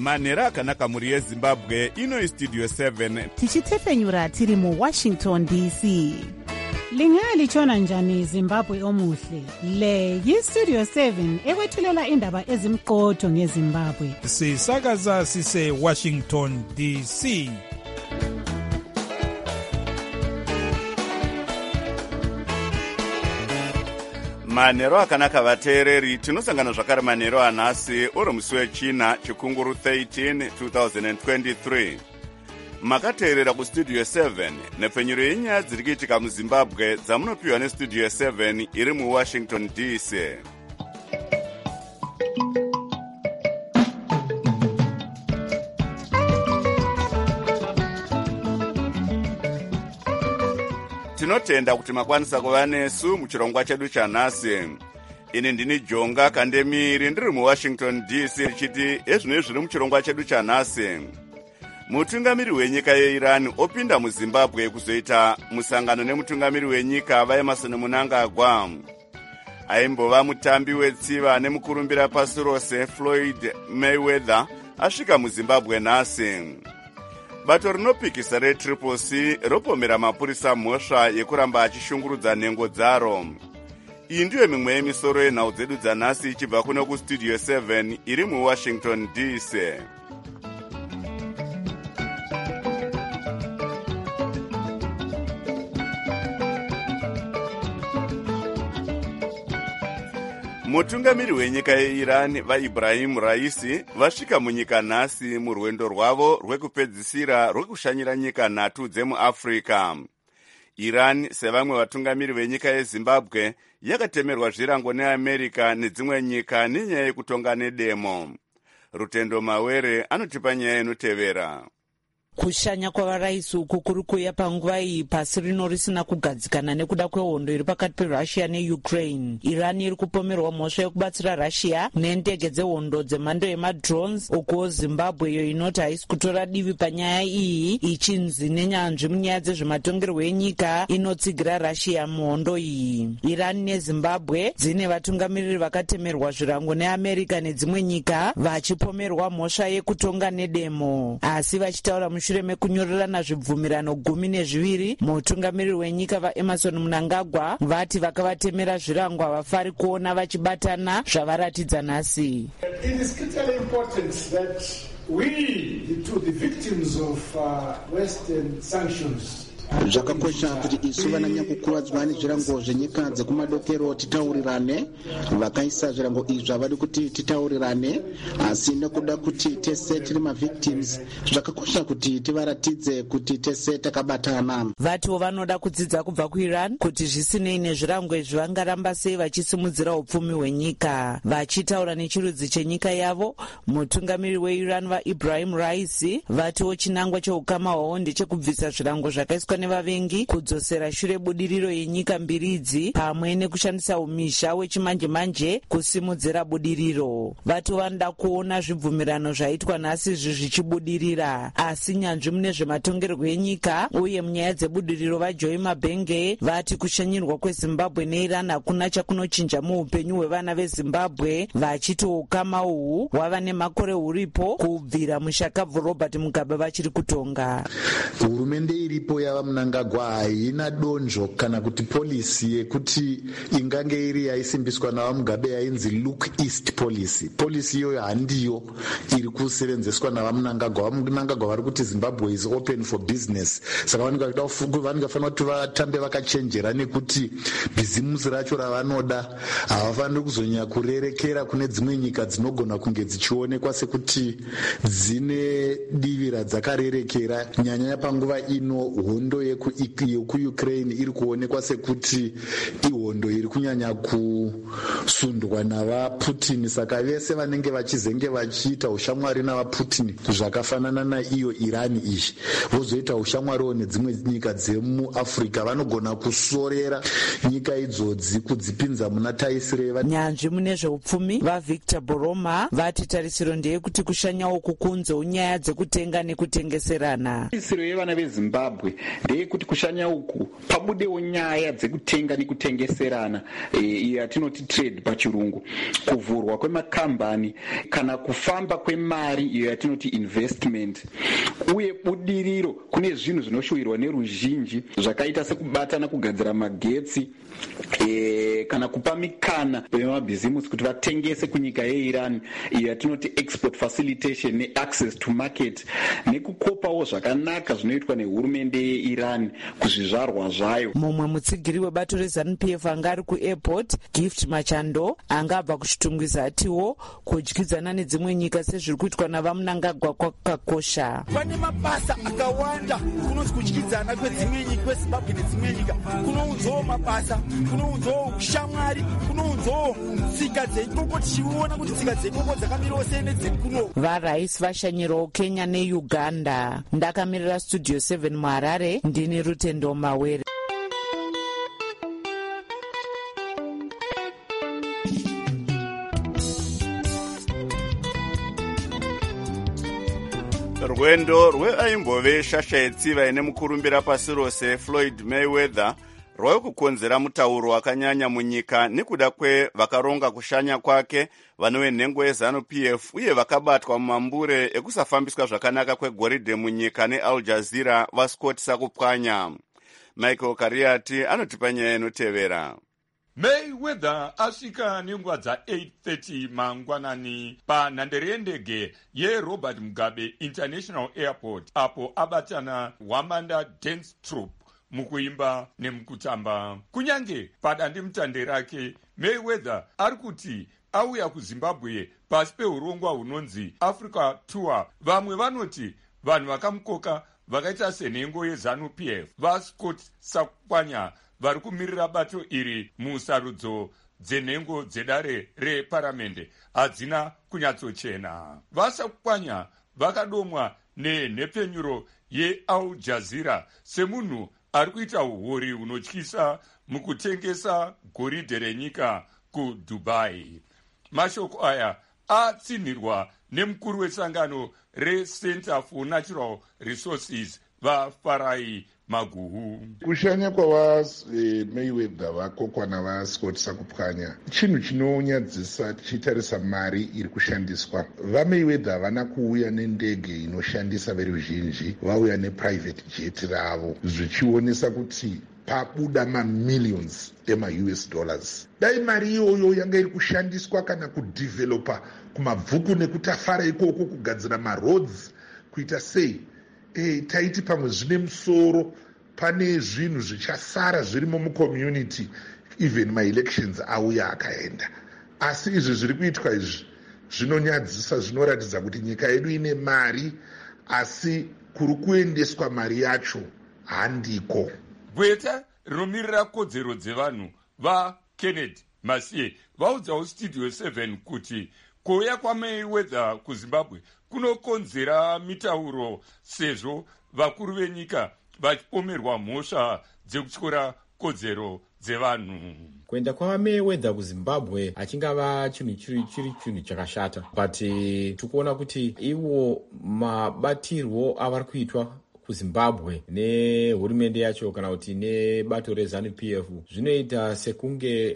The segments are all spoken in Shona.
manhero akanaka mhuri yezimbabwe. Ino Studio 7 tichitefenyura tiri muWashington DC. Lingalitshona njani Zimbabwe omuhle? Le yiStudio 7 ekwethulela indaba ezimqotho ngeZimbabwe. Sisakaza sise Washington DC. manhero akanaka vateereri. Tinosangana zvakare manhero anhasi uri musi wechina chikunguru 13 2023. Makateerera kuStudio 7 nepfenyuro yenyaya dziri kuitika muZimbabwe dzamunopiwa neStudio 7 iri muWashington DC. Tinotenda kuti makwanisa kuva nesu muchirongwa chedu chanhasi. Ini ndini Jonga Kandemiri ndiri muWashington DC richiti ezvino zviri muchirongwa chedu chanhasi. Mutungamiri wenyika yeIran opinda muZimbabwe kuzoita musangano nemutungamiri wenyika vaEmerson Mnangagwa. Aimbova mutambi wetsiva nemukurumbira pasi rose Floyd Mayweather asvika muZimbabwe nhasi. Bato rinopikisa reTriple-C ropomera mapurisa mhosva yekuramba achishungurudza nhengo dzaro. Iyi ndiyo mimwe yemisoro yenhau dzedu dzanhasi ichibva kuno kuStudio 7 iri muWashington DC. Mutungamiri wenyika yeIran vaIbrahim Raisi vasvika munyika nhasi murwendo rwavo rwekupedzisira rwekushanyira nyika nhatu dzemuAfrica. Iran, sevamwe vatungamiri venyika yeZimbabwe, yakatemerwa zvirango neAmerica nedzimwe nyika nenyaya yekutonga nedemo. Rutendo Mawere anotipa nyaya inotevera. Kushanya kwavaraisi uku kuri kuuya panguva iyi pasi rino risina kugadzikana nekuda kwehondo iri pakati peRussia neUkraine. Iran iri kupomerwa mhosva yekubatsira Russia nendege dzehondo dzemhando yemadrones, uko Zimbabwe iyo inoti haisi kutora divi panyaya iyi, ichinzi nenyanzvi munyaya dzezvematongerwo enyika inotsigira Russia muhondo iyi. Iran neZimbabwe dzine vatungamiriri vakatemerwa zvirango neAmerica nedzimwe nyika vachipomerwa mhosva yekutonga nedemo, asi vachitaura mushure mekunyorerana zvibvumirano 12, mutungamiriri wenyika vaEmerson Mnangagwa vati vakavatemera zvirango havafari kuona vachibatana zvavaratidza nhasi. It is critically important that we, the victims of Western sanctions, zvakakosha kuti isu vananyakukuvadzwa nezvirango zvenyika dzekumadokero titaurirane. Vakaisa zvirango izvi havadi kuti titaurirane, asi nekuda kuti tese tiri mavictims zvakakosha kuti tivaratidze kuti tese takabatana. Vatiwo vanoda kudzidza kubva kuIran kuti zvisinei nezvirango izvi vangaramba sei vachisimudzira upfumi hwenyika. Vachitaura nechirudzi chenyika yavo, mutungamiriri weIran vaIbrahim Raisi vatiwo chinangwa cheukama hwavo ndechekubvisa zvirango zvakaiswa nevavengi, kudzosera shure budiriro yenyika mbiri idzi pamwe nekushandisa umisha wechimanje-manje kusimudzira budiriro. Vati vanoda kuona zvibvumirano zvaitwa nhasi izvi zvichibudirira, asi nyanzvi mune zvematongerwo enyika uye munyaya dzebudiriro vaJoy Mabenge vati kushanyirwa kweZimbabwe neIran hakuna chakunochinja muupenyu hwevana veZimbabwe, vachiti ukama uhu hwava nemakore huripo kubvira mushakabvu Robert Mugabe vachiri kutonga. Hurumende iripo yava Mnangagwa haina donzvo kana kuti polisi yekuti ingange iri yaisimbiswa navaMugabe yainzi Look East policy. Polisi iyoyo handiyo iri kusevenzeswa navaMnangagwa. VaMnangagwa vari kuti Zimbabwe is open for business. Saka vanongafanira kuti vatambe vakachenjera nekuti bhizimusi racho ravanoda havafaniri kuzonyanya kurerekera kune dzimwe nyika dzinogona kunge dzichionekwa sekuti dzine divi radzakarerekera. Nyanya panguva ino hondo yekuUkraine iri kuonekwa sekuti ihondo iri kunyanya kusundwa navaPutin. Saka vese vanenge vachizenge vachiita ushamwari navaPutin zvakafanana naiyo Iran izvi, vozoita ushamwariwo nedzimwe nyika dzemuAfrica, vanogona kusorera nyika idzodzi kudzipinza muna taisireva. Nyanzvi mune zveupfumi vaVictor Boroma vati tarisiro ndeyekuti kushanyawo kukunzewo nyaya dzekutenga nekutengeserana. Tarisiro yevana veZimbabwe ndeyekuti kushanya uku pabudewo nyaya dzekutenga nekutengeserana, iyo yatinoti trade pachirungu, kuvhurwa kwemakambani kana kufamba kwemari, iyo yatinoti investment, uye budiriro kune zvinhu zvinoshuvirwa neruzhinji zvakaita sekubatana kugadzira magetsi, kana kupa mikana vemabhizimusi kuti vatengese kunyika yeIran, iyo yatinoti export facilitation neaccess to market, nekukopawo zvakanaka zvinoitwa nehurumende yeIran kuzvizvarwa zvayo. Mumwe mutsigiri webato reZANU-PF anga ari kuairport, Gift Machando, anga abva kuchitungwiza atiwo kudyidzana nedzimwe nyika sezviri kuitwa navamunangagwa kwakakosha. Pane mabasa akawanda kunonzi kudyidzana kwedzimwe nyika, kweZimbabwe nedzimwe nyika, kunounzawo mabasa, kunounzawo ushamwari, kunounzawo tsika dzeikoko, tichiona kuti tsika dzeikoko dzakamirawo sei nedzekuno. Varais vashanyirawo Kenya neUganda. Ndakamirira Studio 7 muHarare, ndini Rutendo Mawere. Rwendo rweaimbove shasha yetsiva ine mukurumbira pasi rose Floyd Mayweather rwave kukonzera mutauro wakanyanya munyika nekuda kwevakaronga kushanya kwake vanove nhengo yeZANU-PF uye vakabatwa mumambure ekusafambiswa zvakanaka kwegoridhe munyika neAl Jazeera vaskotisa kupwanya. Michael Kariati anotipa nyaya inotevera. Mayweather asvika nenguva dza8:30 mangwanani panhandare yendege yeRobert Mugabe International Airport, apo abatana Wamanda Dance Troupe mukuimba nemukutamba. Kunyange padandemutande rake, Mayweather ari kuti auya kuZimbabwe pasi peurongwa hunonzi Africa Tour. Vamwe vanoti vanhu vakamukoka vakaita senhengo yeZANU-PF vaScott Sakupanya vari kumirira bato iri musarudzo dzenhengo dzedare reparamende hadzina kunyatsochena. Vasakupanya vakadomwa nenhepfenyuro yeAl Jazeera semunhu ari kuita uhori hunotyisa mukutengesa goridhe renyika kuDubai. Mashoko aya atsinhirwa nemukuru wesangano reCenter for Natural Resources vaFarai Maguhu. Kushanya kwavaMayweather vakokwa navaScott Sakupanya chinhu chinonyadzisa tichitarisa mari iri kushandiswa. VaMayweather havana kuuya nendege inoshandisa veruzhinji, vauya neprivate jet ravo, zvichionesa kuti pabuda mamillions ema-US dollars. Dai mari iyoyo yanga iri kushandiswa kana kudhivhelopa kumabvuku nekutafara ikoko, kugadzira maroads, kuita sei, taiti pamwe zvine musoro, pane zvinhu zvichasara zvirimo mucommunity, even maelections auya akaenda. Asi izvi zviri kuitwa izvi zvinonyadzisa, zvinoratidza kuti nyika yedu ine mari, asi kuri kuendeswa mari yacho handiko. Bweta rinomirira kodzero dzevanhu vaKennedy Masiye vaudzawo Studio 7 kuti kuuya kwaMayweather kuZimbabwe kunokonzera mitauro sezvo vakuru venyika vachipomerwa mhosva dzekutyora kodzero dzevanhu. Kuenda kwaMayweather kuZimbabwe achingava chinhu chiri chinhu chakashata, but tikuona kuti iwo mabatirwo avari kuitwa kuZimbabwe nehurumende yacho kana kuti nebato reZANU-PF zvinoita sekunge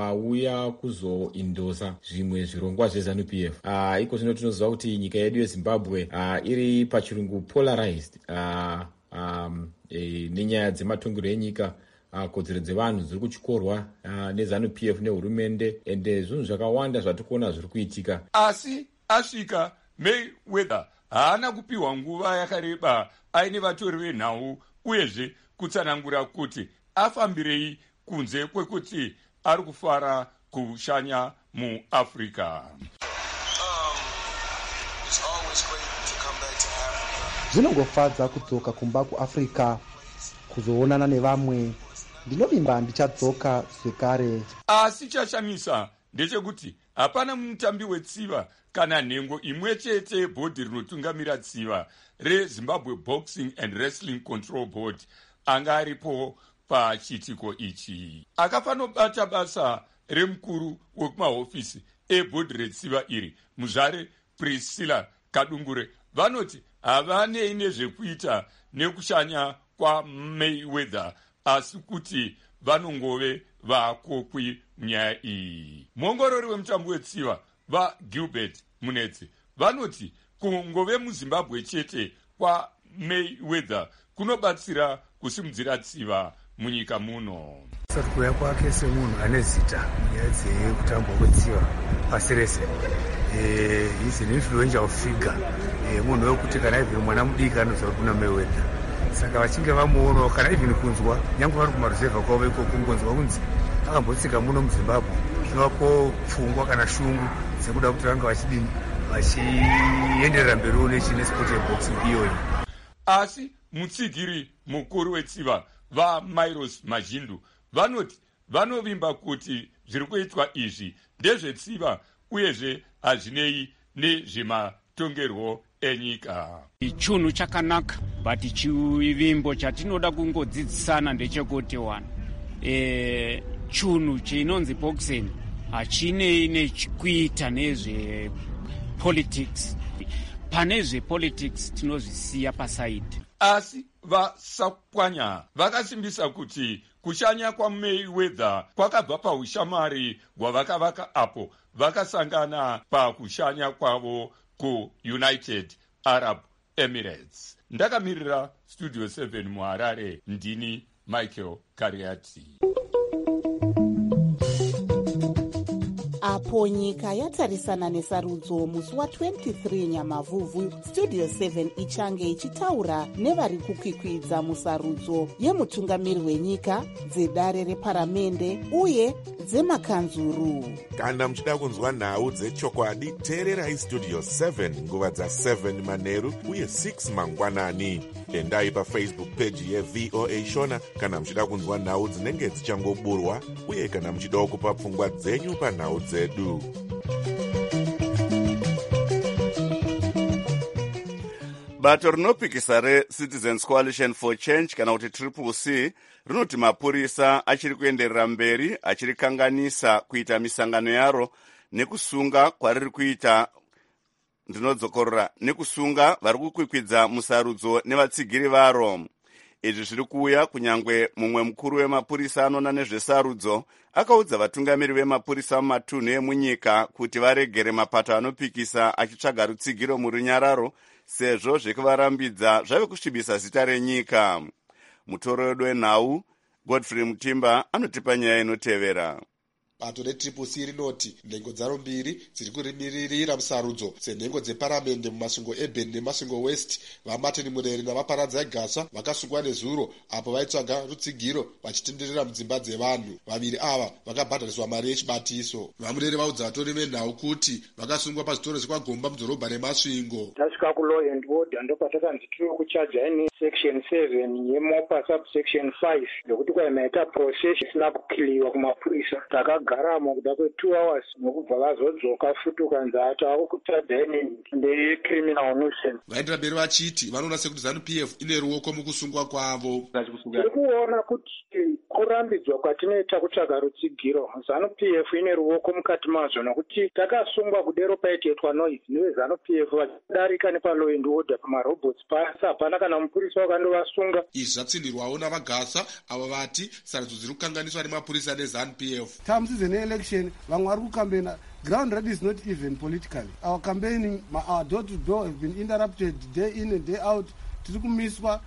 vauya kuzoindosa zvimwe zvirongwa zveZANU-PF. Iko zvino tinoziva kuti nyika yedu yeZimbabwe iri pachirungu polarized nenyaya dzematongero enyika. Kodzero dzevanhu dziri kuchikorwa neZANU-PF nehurumende, ende zvinhu zvakawanda zvatikuona zviri kuitika. Asi asvika Mayweather haana kupiwa nguva yakareba aine vatori venhau uyezve kutsanangura kuti afambirei kunze kwekuti ari kufara kushanya muAfrica. Zvinongofadza kudzoka kumba kuAfrica kuzoonana nevamwe. Ndinovimba ndichadzoka zvekare. Asi chashamisa ndechekuti hapana mutambi wetsiva kana nhengo imwe chete yebhodhi rinotungamira tsiva reZimbabwe Boxing and Wrestling Control Board anga aripo pachiitiko ichi. Akafanobata basa remukuru wekumahofisi ebhodhi retsiva iri, muzvare Priscilla Kadungure, vanoti havanei nezvekuita nekushanya kwaMayweather asi kuti vanongove vakokwi munyaya iyi. Muongorori wemutambo wetsiva vaGilbert Munetse vanoti kungove muZimbabwe chete kwaMayweather kunobatsira kusimudzira tsiva munyika muno. Kuuya kwake semunhu ane zita munyaya dzekutambwa kwetsiva pasi rese is an influential figure, munhu wekuti kana even mwana mudiki anoziva kuna Mayweather. Saka vachinge vamuonawo kana even kunzwa nyange vari kumaruzevha kwavo ikoko kungonzwa kunzi akambotsika muno muZimbabwe zvinovapo pfungwa kana shungu dzekuda kuti vanga vachidini vachienderera mberiwo nesport yeboxing iyoyi. Asi mutsigiri mukuru wetsiva vaMairos Mazhindu vanoti vanovimba kuti zviri kuitwa izvi ndezvetsiva uyezve hazvinei nezvematongerwo enyika. Chinhu chakanaka but chivimbo chatinoda kungodzidzisana ndechekuti chinhu chinonzi boxing hachinei nechikuita nezvepolitics. Pane zvepolitics tinozvisiya pasaidi. Asi vasakwanya vakasimbisa kuti kushanya kwaMayweather kwakabva paushamwari hwavakavaka apo vakasangana pakushanya kwavo kuUnited Arab Emirates. Ndakamirira Studio 7 muHarare, ndini Michael Kariati. Apo nyika yatarisana nesarudzo musi wa23 Nyamavhuvhu, Studio 7 ichange ichitaura nevari kukwikwidza musarudzo yemutungamiri wenyika, dzedare reparamende uye dzemakanzuru. Kana muchida kunzwa nhau dzechokwadi, teererai Studio 7 nguva dza7 manheru uye 6 mangwanani. Endai paFacebook page yeVOA Shona kana muchida kunzwa nhau dzinenge dzichangoburwa uye kana muchida kupa pfungwa dzenyu panhau dzedu. Bato rinopikisa reCitizens Coalition for Change kana kuti CCC rinoti mapurisa achiri kuenderera mberi achirikanganisa kuita misangano yaro nekusunga kwariri kuita nekusunga vari kukwikwidza musarudzo nevatsigiri varo. Izvi zviri kuuya kunyangwe mumwe mukuru wemapurisa anona nezvesarudzo akaudza vatungamiri vemapurisa mumatunhu emunyika kuti varegere mapato anopikisa achitsvaga rutsigiro murunyararo sezvo zvekuvarambidza zvave kusvibisa zita renyika. Mutorodi wenhau Godfrey Mutimba anotipa nyaya inotevera. Bato reCCC rinoti nhengo dzaro mbiri dziri kurimiririra musarudzo senhengo dzeparamende mumasvingo eBeni nemasvingo West. vaMartin Mureri navaparadza Gasa vakasungwa nezuro apo vaitsvaga rutsigiro vachitenderera mudzimba dzevanhu. Vaviri ava vakabhadhariswa mari yechibatiso. VaMureri vaudza vatori venhau kuti vakasungwa pazvitoro zvekwagomba mudhorobha remasvingo. Tasvika kuLaw and Order ndokwatakanzi tiri kuchaja section 7 yeMopa subsection 5 ndokuti kwaimaita process isina kukiliwa kumapurisa. Takagaramo kuda kwe2 hours nokubva vazodzoka futi ukanzi akuchaja criminal nuisance. Vaendera mberi vachiti vanoona sekuti ZANU-PF ine ruoko mukusungwa kwavo. Tiri kuona kuti kurambidzwa kwatinoita kutsvaga rutsigiro, ZANU-PF ine ruoko mukati mazvo nokuti takasungwa kudero paitwa noise neveZANU-PF vachidarika nepaLaw and Order pamarobots pasi hapana kana mupurisa wakandovasunga. Izvi zvatsindirwawo navaGasa avo vati sarudzo dziri kukanganiswa nemapurisa neZANU-PF. Term season election vamwe vari kukambena. Ground red is not even politically. Our campaigning, our door to door have been interrupted day in and day out. Tiri kumiswa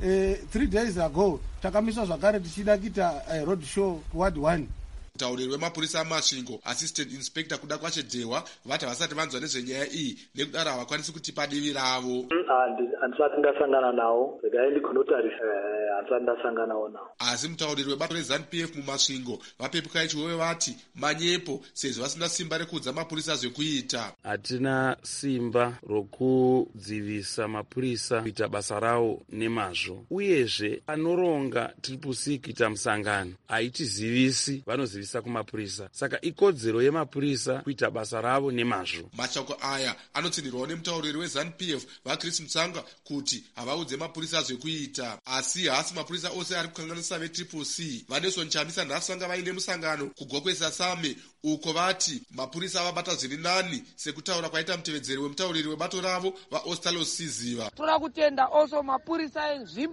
3 days ago takamiswa zvakare tichida kuita road show ward 1. Mutauriri wemapurisa amasvingo Assistant Inspector kuda kwachedhewa vati havasati vanzwa nezvenyaya iyi nekudaro havakwanisi kutipa divi ravo. Handisati ndasangana nawo zvakaendi kunotarisa handisati ndasanganawo nawo. Asi mutauriri webato reZANU-PF mumasvingo vapepuka ichiwewe vati manyepo sezvo vasina simba rekuudza mapurisa zvekuita. Hatina simba rokudzivisa mapurisa kuita basa rawo nemazvo uyezve anoronga CCC kuita musangano haitizivisi vanozivisa kumapurisa. Saka ikodzero yemapurisa kuita basa ravo nemazvo. Mashoko aya anotsindirwawo nemutauriri weZANU-PF vaChris Mutsanga kuti havaudze mapurisa zvekuita. Asi hasi mapurisa ose ari kukanganisa veCCC. Vaneson Chamisa nhasi vanga vaine musangano kuGokwesa Same uko vati mapurisa avabata zviri nani sekutaura kwaita mutevedzeri wemutauriri webato ravo vaOstalo Siziva. Toda kutenda also mapurisa enzvimbo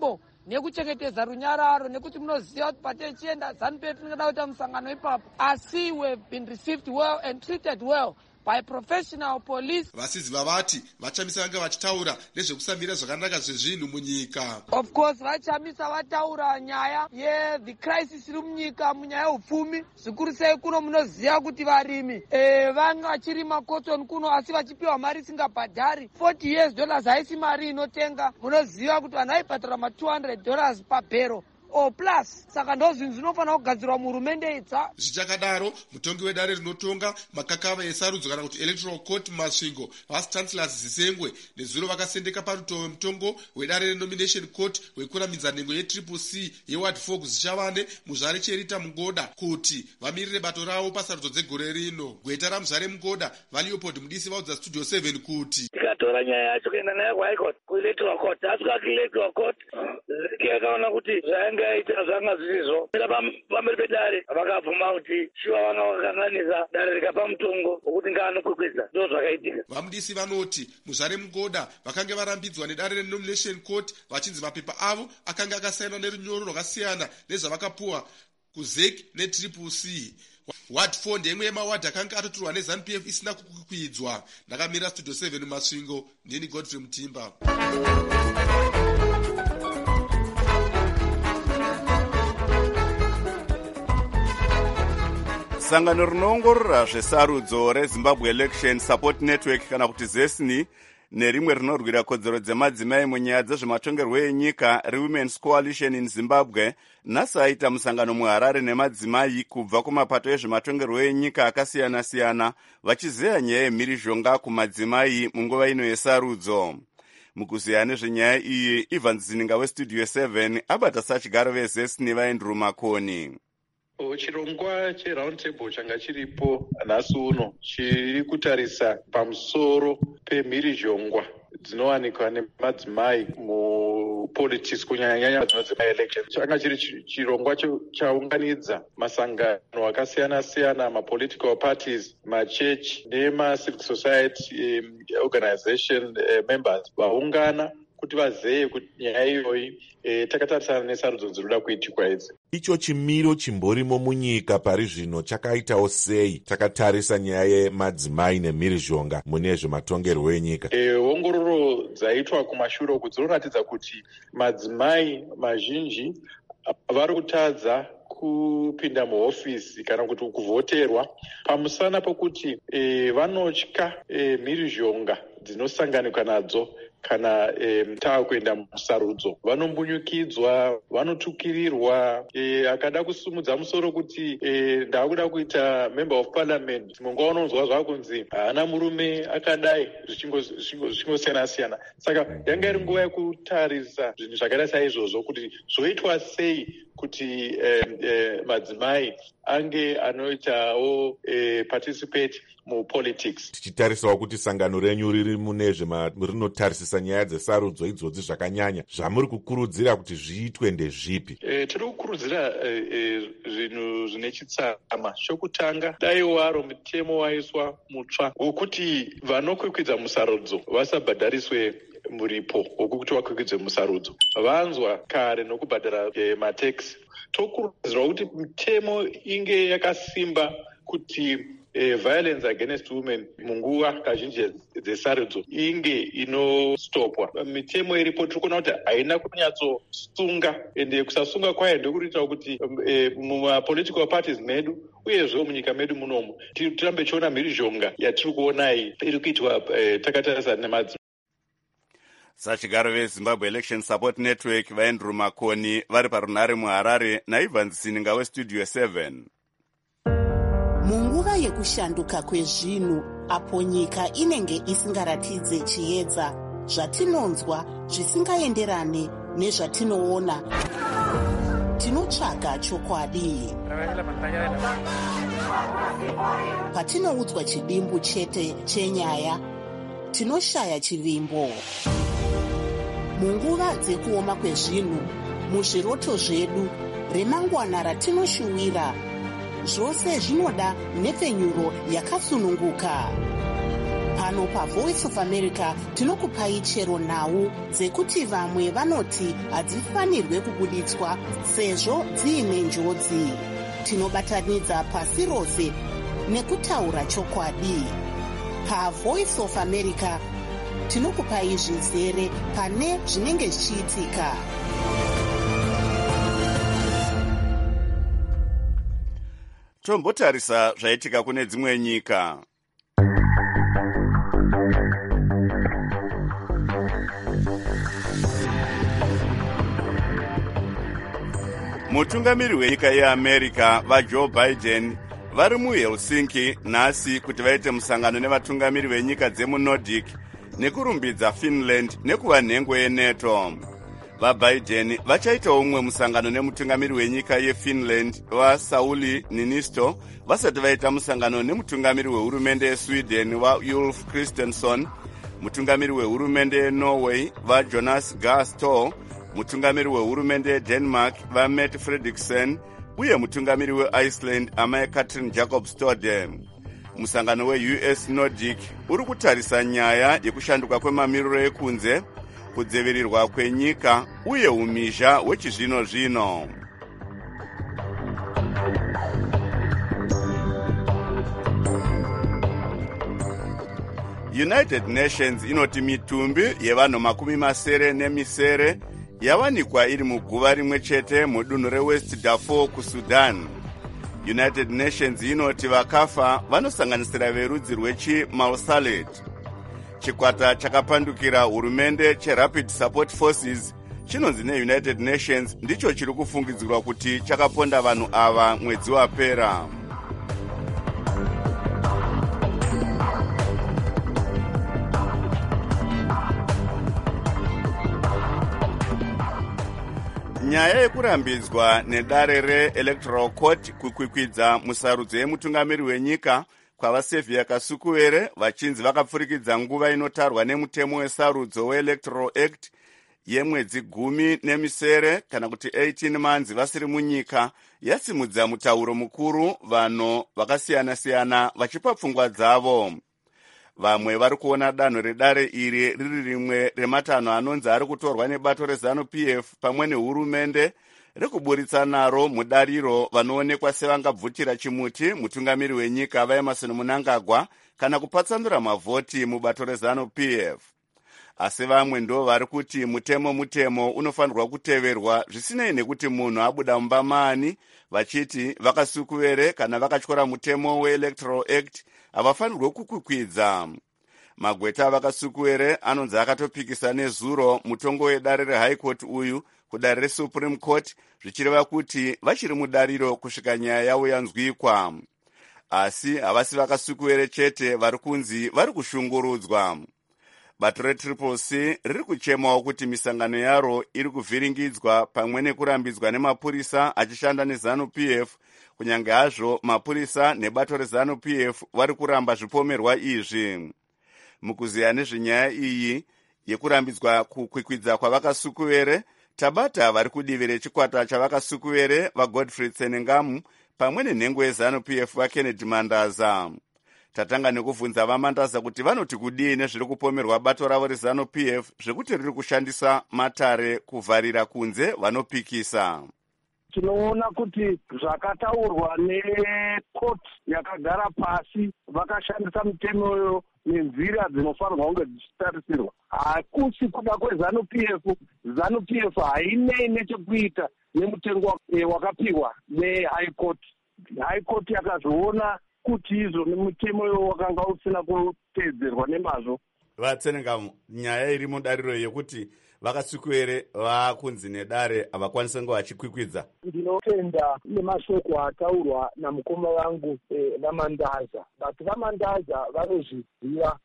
nekuchengetedza runyararo, nekuti munoziva kuti patichienda ZANU-PF tingada kuita musangano ipapo, asi we have been received well and treated well by professional police. Vasizi vavati vachamisa vanga vachitaura nezvekusamira zvakanaka zvezvinhu munyika. Of course vachamisa vataura nyaya the crisis iri munyika munyaya yeupfumi, zvikuru sei kuno munoziva kuti varimi vanga vachirima cotton kuno asi vachipiwa mari isingabhadhari. $40 haisi mari inotenga. Munoziva kuti vanhu vaibhadhara $200 pabhero or plus. Saka ndozvinhu zvinofanira kugadzirwa muhurumende itsva. Zvichakadaro, mutongi wedare rinotonga makakava esarudzo kana kuti electoral court masvingo vice chancellors Zisengwe nezuro vakasendeka pamutongo wedare renomination court wekuramidza nhengo yeCCC yeward 4 kuzichavane muzvare cherita mugoda kuti vamirire bato ravo pasarudzo dzegore rino. Gweta ramuzvare mugoda vaLeopold Mudisi vaudza Studio 7 kuti tikatora nyaya yacho kuenda nayo kuhigh court kuelectoral court asvika kuelectoral court akaona kuti zvainge aita zvanga zvisizvo pamberi pedare vakabvuma kuti shuwa vanga vakanganisa dare rikapa mutongo wokuti ngaanokwikwidza. Ndo zvakaitika. Vamudisi vanoti muzvare mugoda vakange varambidzwa nedare renomination court vachinzi mapepa avo akanga akasainwa nerunyoro rwakasiyana nezvavakapuwa kuZEC neCCC. Ward 4 ndemwe yemawadhi akanga atotorwa neZANU-PF isina kukwikwidza. Ndakamira Studio 7 Masvingo, ndini Godfrey Mutimba. sangano rinoongorora zvesarudzo rezimbabwe election support network kana kuti ZESNI nerimwe rinorwira kodzero dzemadzimai munyaya dzezvematongerwo enyika reWomen's Coalition in Zimbabwe nhasi aita musangano muHarare nemadzimai kubva kumapato ezvematongerwo enyika akasiyana-siyana vachizeya nyaya yemhirizhonga kumadzimai munguva ino yesarudzo. Mukuzeya nezvenyaya iyi, Evans Zininga weStudio 7 abata sachigaro veZESNI vaEndrew Makoni. Chirongwa cheround table changa chiripo nhasi uno chiri kutarisa pamusoro pemhirizhongwa dzinowanikwa nemadzimai mupolitics kunyanya-nyanya dzinodzimai election. Changa chiri chirongwa chaunganidza masangano akasiyana-siyana, mapolitical parties, machechi nemacivil society organization members vaungana kuti vazeye kuti nyaya iyoyi takatarisana nesarudzo dzinoda kuitikwa idzi. Icho chimiro chimborimo munyika pari zvino chakaitawo sei takatarisa nyaya yemadzimai nemhirizhonga mune zvematongerwo enyika? Ongororo dzaitwa kumashure uku dzinoratidza kuti madzimai mazhinji vari kutadza kupinda muhofisi kana kuti kuvhoterwa pamusana pokuti vanotya mhirizhonga dzinosanganikwa nadzo kana taakuenda musarudzo. Vanombunyukidzwa, vanotukirirwa, akada kusumudza musoro kuti ndaakuda kuita member of parliament, munguva unonzwa zvakunzi haana murume akadai zvichingosiyana-siyana. Saka yanga iri nguva yekutarisa zvinhu zvakaita saizvozvo kuti zvoitwa sei kuti madzimai ange anoitawo participate mupolitics. Tichitarisawo kuti sangano renyu riri rinotarisisa nyaya dzesarudzo idzodzi zvakanyanya, zvamuri kukurudzira kuti zviitwe ndezvipi? Tiri kukurudzira zvinhu zvine chitsama. Chokutanga, dai waro mutemo waiswa mutsva wokuti vanokwikwidza musarudzo vasabhadhariswe muripo wokuti vakwikwidze musarudzo. Vanzwa kare nokubhadhara matax. Tokurudzirwa kuti mitemo inge yakasimba kuti violence against women munguva kazhinji dzesarudzo inge inostopwa. Mitemo iripo tiri kuona kuti haina kunyatsosunga, ende kusasunga kwayo ndekuita kuti mumapolitical parties medu uyezve munyika medu munomu tirambe chiona mhirizhonga yatiri kuona iyi iri kuitwa takatarisana nemadzimai. Sachigaro veZimbabwe Election Support Network vaEndrew Makoni vari parunhare muHarare naEvans Zininga weStudio 7. Munguva yekushanduka kwezvinhu apo nyika inenge isingaratidze chiedza, zvatinonzwa zvisingaenderane nezvatinoona, tinotsvaga chokwadi. Patinoudzwa chidimbu chete chenyaya, tinoshaya chivimbo. Munguva dzekuoma kwezvinhu, muzviroto zvedu, remangwana ratinoshuwira, zvose zvinoda nhepfenyuro yakasununguka. Pano paVoice of America tinokupai chero nhau dzekuti vamwe vanoti hadzifanirwe kubuditswa sezvo dziine njodzi. Tinobatanidza pasi rose nekutaura chokwadi. PaVoice of America tinokupai zvizere pane zvinenge zvichiitika. Tombotarisa zvaitika kune dzimwe nyika. Mutungamiri wenyika yeAmerica vaJoe Biden vari muHelsinki nhasi kuti vaite musangano nevatungamiri venyika dzemuNordic nekurumbidza Finland nekuva nhengo yeNATO. VaBiden vachaita umwe musangano nemutungamiri wenyika yeFinland vaSauli Niinisto vasati vaita musangano nemutungamiri wehurumende yeSweden vaUlf Kristersson, mutungamiri wehurumende yeNorway vaJonas Gahr Store, mutungamiri wehurumende yeDenmark vaMette Frederiksen uye mutungamiri weIceland amai Katrin Jacob Storde. Musangano weUS Nordic uri kutarisa nyaya yekushanduka kwemamiriro ekunze, kudzivirirwa kwenyika uye umhizha hwechizvino-zvino. United Nations inoti mitumbi yevanhu 70 yavanikwa iri muguva rimwe chete mudunhu reWest Darfur kuSudan. United Nations inoti vakafa vanosanganisira verudzi rwechiMausalet. Chikwata chakapandukira hurumende cheRapid Support Forces chinonzi neUnited Nations ndicho chiri kufungidzirwa kuti chakaponda vanhu ava mwedzi wapera. Nyaya yekurambidzwa nedare reElectoral Court kukwikwidza musarudzo yemutungamiri wenyika kwavaSevia Kasukuwere vachinzi vakapfurikidza nguva inotarwa nemutemo wesarudzo weElectoral Act yemwedzi 10 kana kuti 18 manzi vasiri munyika, yasimudza mutauro mukuru vanhu vakasiyana-siyana vachipa pfungwa dzavo. Vamwe vari kuona danho redare iri riri rimwe rematanho anonzi ari kutorwa nebato reZANU-PF pamwe nehurumende rekuburitsa naro mudariro vanoonekwa sevangabvutira chimuti mutungamiri wenyika vaEmerson Mnangagwa kana kupatsanura mavhoti mubato reZANU-PF. Asi vamwe ndo vari kuti mutemo unofanirwa kuteverwa zvisinei nekuti munhu abuda mumba maani, vachiti vakasukuwere kana vakatyora mutemo weElectoral Act havafanirwe kukwikwidza. Magweta vakasukuwere anonzi akatopikisa nezuro mutongo wedare reHigh Court uyu kudare reSupreme Court, zvichireva kuti vachiri mudariro kusvika nyaya yavo yanzwikwa. Asi havasi vakasukuwere chete vari kunzi vari kushungurudzwa. Bato reCCC riri kuchemawo kuti misangano yaro iri kuvhiringidzwa pamwe nekurambidzwa nemapurisa achishanda neZANU-PF, kunyange hazvo mapurisa nebato reZANU-PF vari kuramba zvipomerwa izvi. Mukuziya nezvenyaya iyi yekurambidzwa kukwikwidza kwavakasukuwere, tabata vari kudivi rechikwata chavakasukuwere vaGodfrey Tsenengamu pamwe nenhengo yeZANU-PF vaKennedy Mandaza. Tatanga nekuvunza vaMandaza kuti vanoti kudii nezviri kupomerwa bato ravo reZANU-PF zvekuti riri kushandisa matare kuvharira kunze vanopikisa. Tinoona kuti zvakataurwa nekoti yakagara pasi vakashandisa mutemo nenzira dzinofanirwa kunge dzichitarisirwa. Hakusi kuda kweZANU-PF. ZANU-PF hainei nechekuita nemutengo wakapiwa neHigh Court. High Court yakazviona kuti izvo nemutemo wakanga usina kuteedzerwa nemazvo. Vatsenengamu, nyaya iri mudariro yekuti vakasukuwere vakunzi nedare havakwanisa kunge vachikwikwidza. Ndinotenda nemashoko ataurwa namukoma vangu vaMandaza. Vati vaMandaza vanozviziva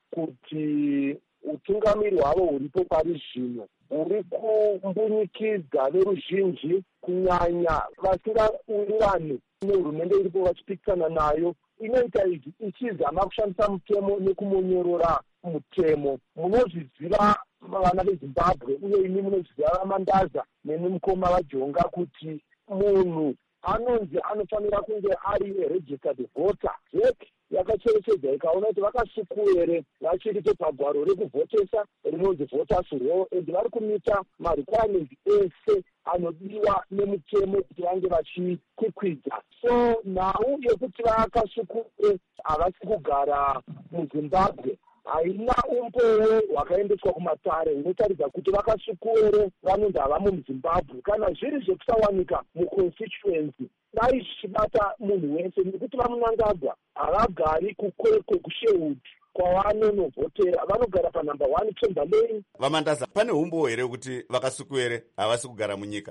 kuti utungamiri hwavo huripo pari zvino huri kumbunyikidza veruzhinji, kunyanya vasingawirirani nehurumende iripo vachipikisana nayo. Inoita izvi ichizama kushandisa mutemo nekumonyorora mutemo. Munozviziva vana veZimbabwe uye ini munozviziva vaMandaza nemi mukoma vaJonga kuti munhu anonzi anofanira kunge ari registered voter. Jeki yakacherechedza ikaona kuti vakasukuere vachiri pagwaro rekuvhotesa rinonzi voters roll, and vari kumita marequirements ese anodiwa nemutemo kuti vange vachikwikwidza. So nhau yekuti vakasukuere havasi kugara muzimbabwe haina umbowo hwakaendeswa kumatare hunotaridza kuti vakasukuere vanonzi havamo muzimbabwe kana zviri zvekusawanika muconstituency dai zvichibata munhu wese nekuti vamunangagwa havagari kukwekwe kushewood kwavanonovhotera, vanogara panumber 1 Chamberlain. Vamandaza, pane umbowo here kuti vakasukuere havasi kugara munyika?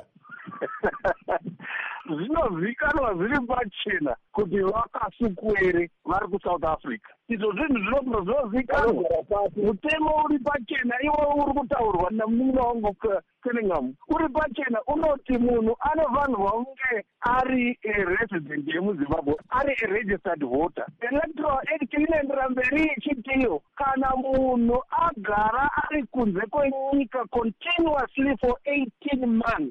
Zvinozikanwa zviri pachena kuti vakasukuere vari kuSouth Africa. Izvo zvinhu zvinozikanwa. Mutemo uri pachena, iwo uri kutaurwa namunini wangu Cunningham. Uri pachena unoti munhu anofanirwa kunge ari resident yemuZimbabwe, ari registered voter. Electoral Act inoendera mberi ichitiyo kana munhu agara ari kunze kwenyika continuously for 18 months.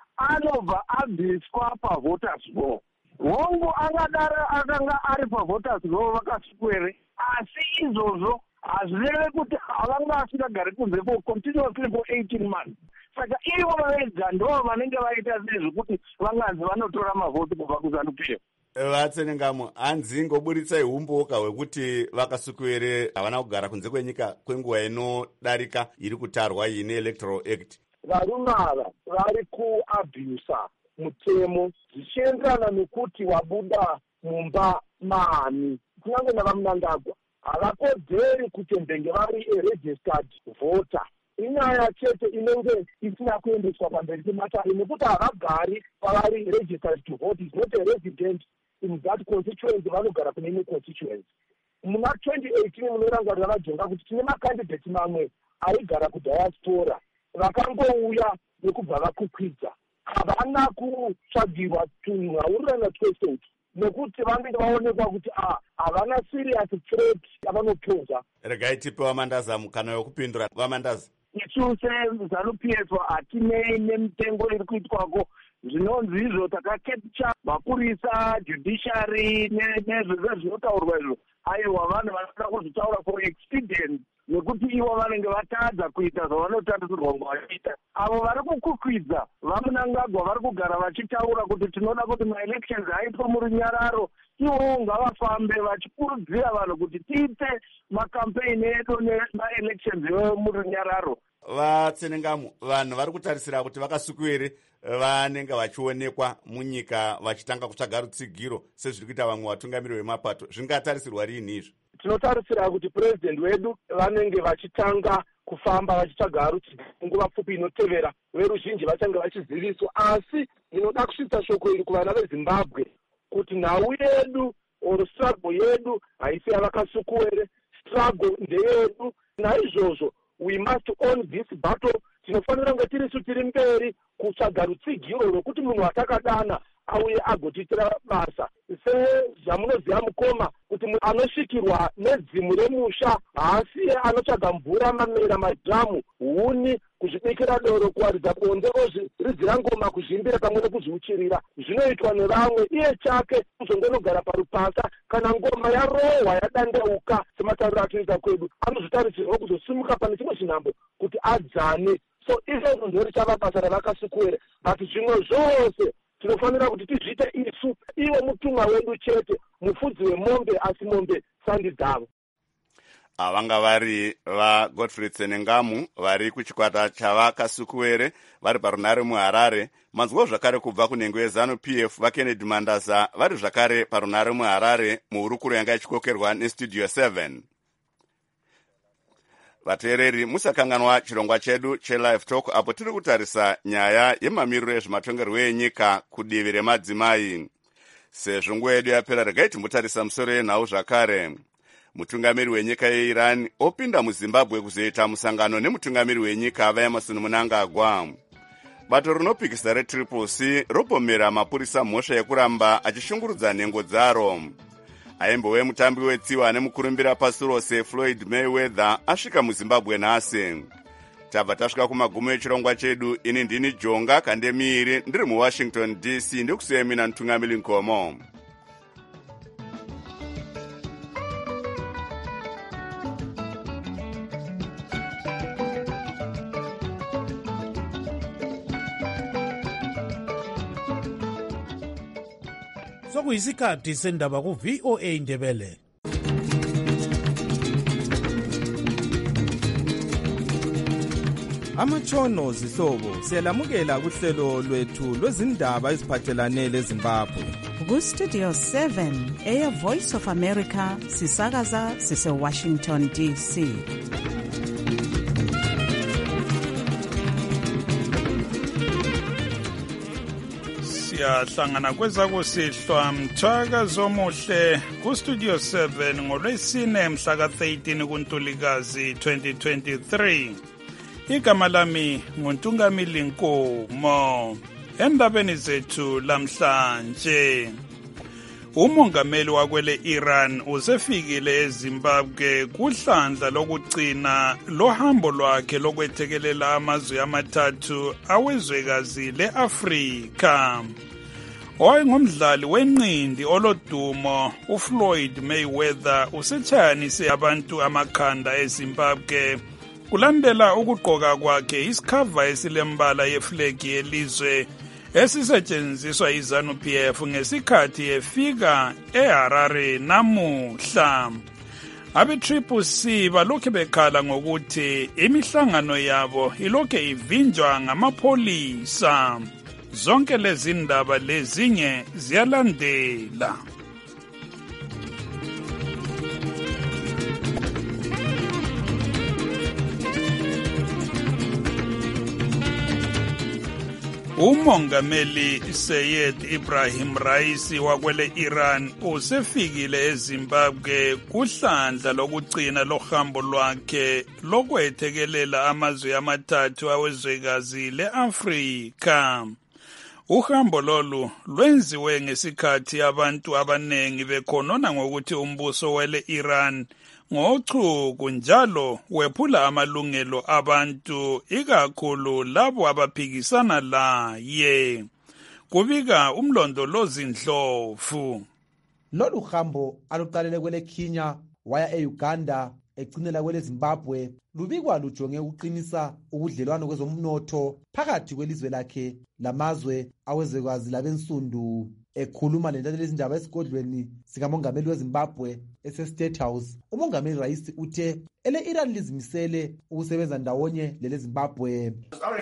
Anobva abviswa pavoters roll. Hongu angadaro akanga ari pavoters roll vakasukuere, asi izvozvo hazvireve kuti havanga asingagari kunze for continuously for 18 months. Saka ivo vega ndo vanenge vaita zvezvekuti vanganzi vanotora mavhoti kubva kuZANU-PF. Vatsenengamo, hanzi ngoburitsai humboka hwekuti vakasukuere havana kugara kunze kwenyika kwenguva inodarika iri kutarwa iyi neElectoral Act. Varume ava vari kuabhusa mutemo zvichienderana nekuti wabuda mumba maani kunyange navamunangagwa havakodzeri kuti ndenge vari registered voter. Inyaya chete inenge isina kuendeswa pamberi pematare nekuti havagari pavari registered to vote, is not a resident in that constituency, vanogara kune imwe constituency. Muna 2018 munorangarira vajonga kuti tine makandidate mamwe aigara kudiaspora vakangouya nekubva vakukwidza, havana kutsvagirwa tunhaurana twese nekuti vanenge vaonekwa kuti havana serious threat yavanopoza. Regai tipe Vamandaza mukana wekupindura. Vamandaza, isu seZANU-PF hatinei nemitengo iri kuitwako zvinonzi izvo takakepcha mapurisa, judiciary nezvese zvinotaurwa izvo. Aiwa vanhu vanoda kuzvitaura for expedient nekuti ivo vanenge vatadza kuita zvavanotarisirwa kuita. Avo vari kukukwidza vamunangagwa vari kugara vachitaura kuti tinoda kuti maelections aitwe murunyararo, ivo ngavafambe vachikurudzira vanhu kuti tiite makampeni edu nemaelections murunyararo. Vatsenengamo, vanhu vari kutarisira kuti vakasukuere vanenge vachionekwa munyika vachitanga kutsvaga rutsigiro sezviri kuita vamwe vatungamiri vemapato. Zvingatarisirwa riini izvi? Tinotarisira kuti president wedu vanenge vachitanga kufamba vachitsvaga rutsigiro nguva pfupi inotevera, veruzhinji vachange vachiziviswa. Asi inoda kusvitsa shoko iri kuvana veZimbabwe kuti nhau yedu or struggle yedu haisi yavakasukuere, struggle ndeyedu. Naizvozvo we must own this battle. Tinofanira kunge tirisu tiri mberi kutsvaga rutsigiro rwokuti munhu atakadana auye agotiitira basa. Sezvamunoziva mukoma kuti munhu anosvikirwa nedzimu remusha haasi anotsvaga mvura, mamera, madhamu, huni, kuzvibikira doro, kuwaridza bonde, ozviridzira ngoma, kuzvimbira pamwe nekuzviuchirira. Zvinoitwa nevamwe. Iye chake kuzongonogara parupasa kana ngoma yarohwa yadandauka sematauriro atoita kwedu, anozvitarisirwa kuzosimuka pane chimwe chinhambo kuti adzane. So izvozvo ndori chava basa ravakasukuere, but zvimwe zvose tinofanira kuti tizviite isu, iwo mutumwa wedu chete, mufudzi wemombe, asi mombe sandi dzavo. Vanga vari vaGodfrey Tsenengamu vari kuchikwata chavakasukuere vari parunare muHarare. Manzwa zvakare kubva kunhengo yeZANU-PF vaKennedy Mandaza vari zvakare parunare muHarare muhurukuro yanga ichikokerwa neStudio 7. Vateereri, musakanganwa chirongwa chedu cheLive Talk apo tiri kutarisa nyaya yemamiriro ezvematongerwo enyika kudivi remadzimai. Sezvo nguva yedu yapera, regai timbotarisa musoro yenhau zvakare. Mutungamiri wenyika yeIran opinda muZimbabwe kuzoita musangano nemutungamiri wenyika vaEmerson Mnangagwa. Bato rinopikisa reTriple-C ropomera mapurisa mhosva yekuramba achishungurudza nhengo dzaro. Aimbowe mutambi wetsiwa nemukurumbira pasi rose Floyd Mayweather asvika muZimbabwe nhasi. Tabva tasvika kumagumo echirongwa chedu. Ini ndini Jonga Kandemiri ndiri muWashington DC, ndikusiyemina Ntungamiri Nkomo. sokuyisikhathi sendaba ku-VOA Indebele. Amatshono zihlobo siyalamukela kuhlelo lwethu lwezindaba eziphathelane leZimbabwe. Ku-Studio 7 Air Voice of America sisakaza sise-Washington DC. Siyahlangana kwezakusihlwa mthwaka zomuhle ku-Studio 7 ngolwesine mhla ka-13 kuNtulikazi 2023. Igama lami nguNtungamili Nkomo. Endabeni zethu lamhlanje, umongameli wakwele Iran usefikile eZimbabwe kuhlandla lokugcina lohambo lwakhe lokwethekelela amazwe amathathu awezwekazi le-Afrika. Owayengumdlali wenqindi olodumo uFloyd Mayweather usetshayanise abantu amakhanda eZimbabwe kulandela ukugqoka kwakhe isikhava esilembala yeflegi yelizwe esisetshenziswa iZANU-PF ngesikhathi efika eHarare namuhla. Abe-CCC balokhu bekhala ngokuthi imihlangano yabo ilokhu ivinjwa ngamapholisa. Zonke lezi ndaba lezinye ziyalandela. Umongameli Sayed Ibrahim Raisi wakwele Iran usefikile eZimbabwe kuhlandla lokugcina lohambo lwakhe lokwethekelela amazwe amathathu awezwekazi le-Afrika. Uhambo lolu lwenziwe ngesikhathi abantu abanengi bekhonona ngokuthi umbuso wele Iran ngochuku njalo wephula amalungelo abantu ikakhulu labo abaphikisana laye. Kubika umlondolozi Ndlovu. Lolu hambo aluqalele kwele Kenya waya eUganda egcinela kwele Zimbabwe lubikwa lujonge ukuqinisa ubudlelwano kwezomnotho phakathi kwelizwe lakhe lamazwe awezwekazi labensundu. Ekhuluma lentatheli izindaba esigodlweni sikamongameli weZimbabwe ese-State House, umongameli Raisi uthe ele-Iran lizimisele ukusebenza ndawonye lele-Zimbabwe.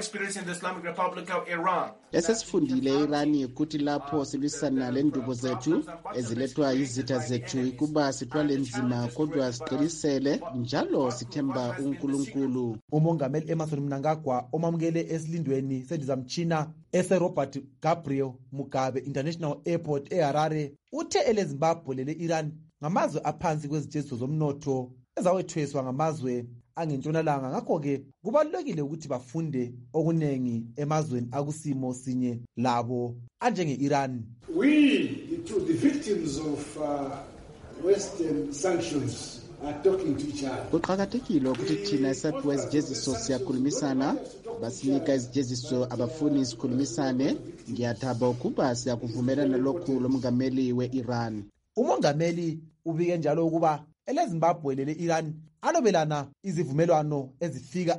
Esesifundile e-Iran ukuthi lapho silwisana lendubo zethu ezilethwa yizitha zethu kuba sithwale nzima kodwa siqinisele njalo sithemba uNkulunkulu. Umongameli Emerson Mnangagwa omamukele esilindweni sendizamtshina ese-Robert Gabriel Mugabe International Airport eHarare uthe ele-Zimbabwe lele-Iran ngamazwe aphansi kwezitshesiso zomnotho ezawethweswa ngamazwe angentshonalanga. Ngakho-ke kubalulekile ukuthi bafunde okunengi emazweni akusimo sinye labo anjenge-Iran. We, the victims of Western sanctions, are talking to each other. Kuqakathekile ukuthi thina esaphiwa izijeziso siyakhulumisana, basinika izijeziso abafuni sikhulumisane. Ngiyathaba ukuba siyakuvumelana lokhu lomongameli we-Iran. Umongameli ubike njalo ukuba ele-Zimbabwe lele-Iran alobelana izivumelwano ezifika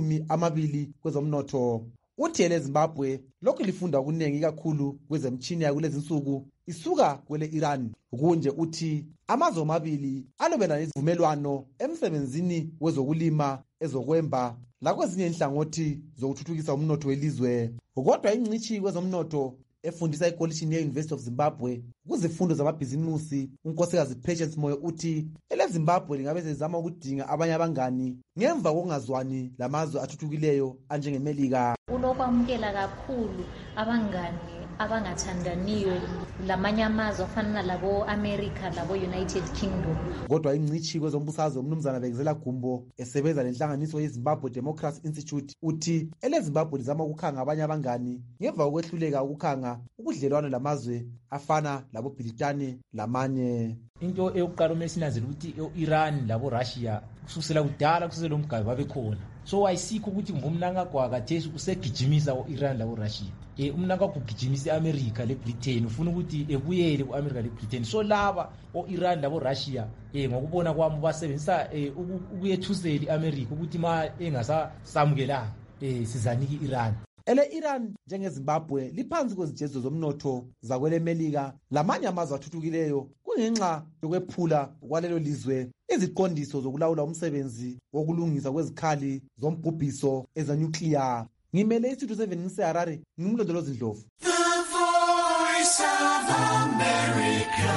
20 kwezomnotho. Uthi ele-Zimbabwe lokhu lifunda okuningi kakhulu kwezemtshini yakulezi nsuku isuka kwele-Iran. Kunje uthi amazwe amabili alobelana izivumelwano emsebenzini wezokulima, ezokwemba lakwezinye inhlangothi zokuthuthukisa umnotho welizwe. Kodwa ingcitshi kwezomnotho efundisa ekolishini ye-University of Zimbabwe kuzifundo zamabhizimusi unkosikazi Patience Moyo uthi ele-Zimbabwe lingabe sezama ukudinga abanye abangani ngemva kokungazwani lamazwe athuthukileyo anjengeMelika. Unokwamukela kakhulu abangani abangathandaniyo lamanye amazwe afana labo America labo United Kingdom. Kodwa ingcitshi kwezombusazwe umnumzana Bekezela Gumbo esebenza lenhlanganiso ye-Zimbabwe Democracy Institute uthi ele-Zimbabwe lizama ukukhanga abanye abangani ngemva kokwehluleka ukukhanga ubudlelwano lamazwe afana labo Britane lamanye. Into eyokuqala omesinazela ukuthi iRan labo Russia kusukela kudala kusele umgabe babekhona. So ayisikho ukuthi ngumnangagwa katheshi usegijimisa iRan labo Russia. Umnangagwa ugijimisa iAmerica leBritain ufuna ukuthi ebuyele kuAmerica leBritain. So laba oIran labo Russia ngokubona kwami basebenzisa ukuyethusela iAmerica ukuthi ma engasasamukelanga sizanike iRan. ele-Iran njengeZimbabwe liphansi kwezijezo zomnotho zakwele Melika lamanye amazwe athuthukileyo kungenxa yokwephula kwalelo lizwe iziqondiso zokulawula umsebenzi wokulungisa kwezikhali zombhubhiso ezenyukliya. Ngimele iStudio 7 ngiseHarare, ngimlondolozi Ndlovu. The Voice of America,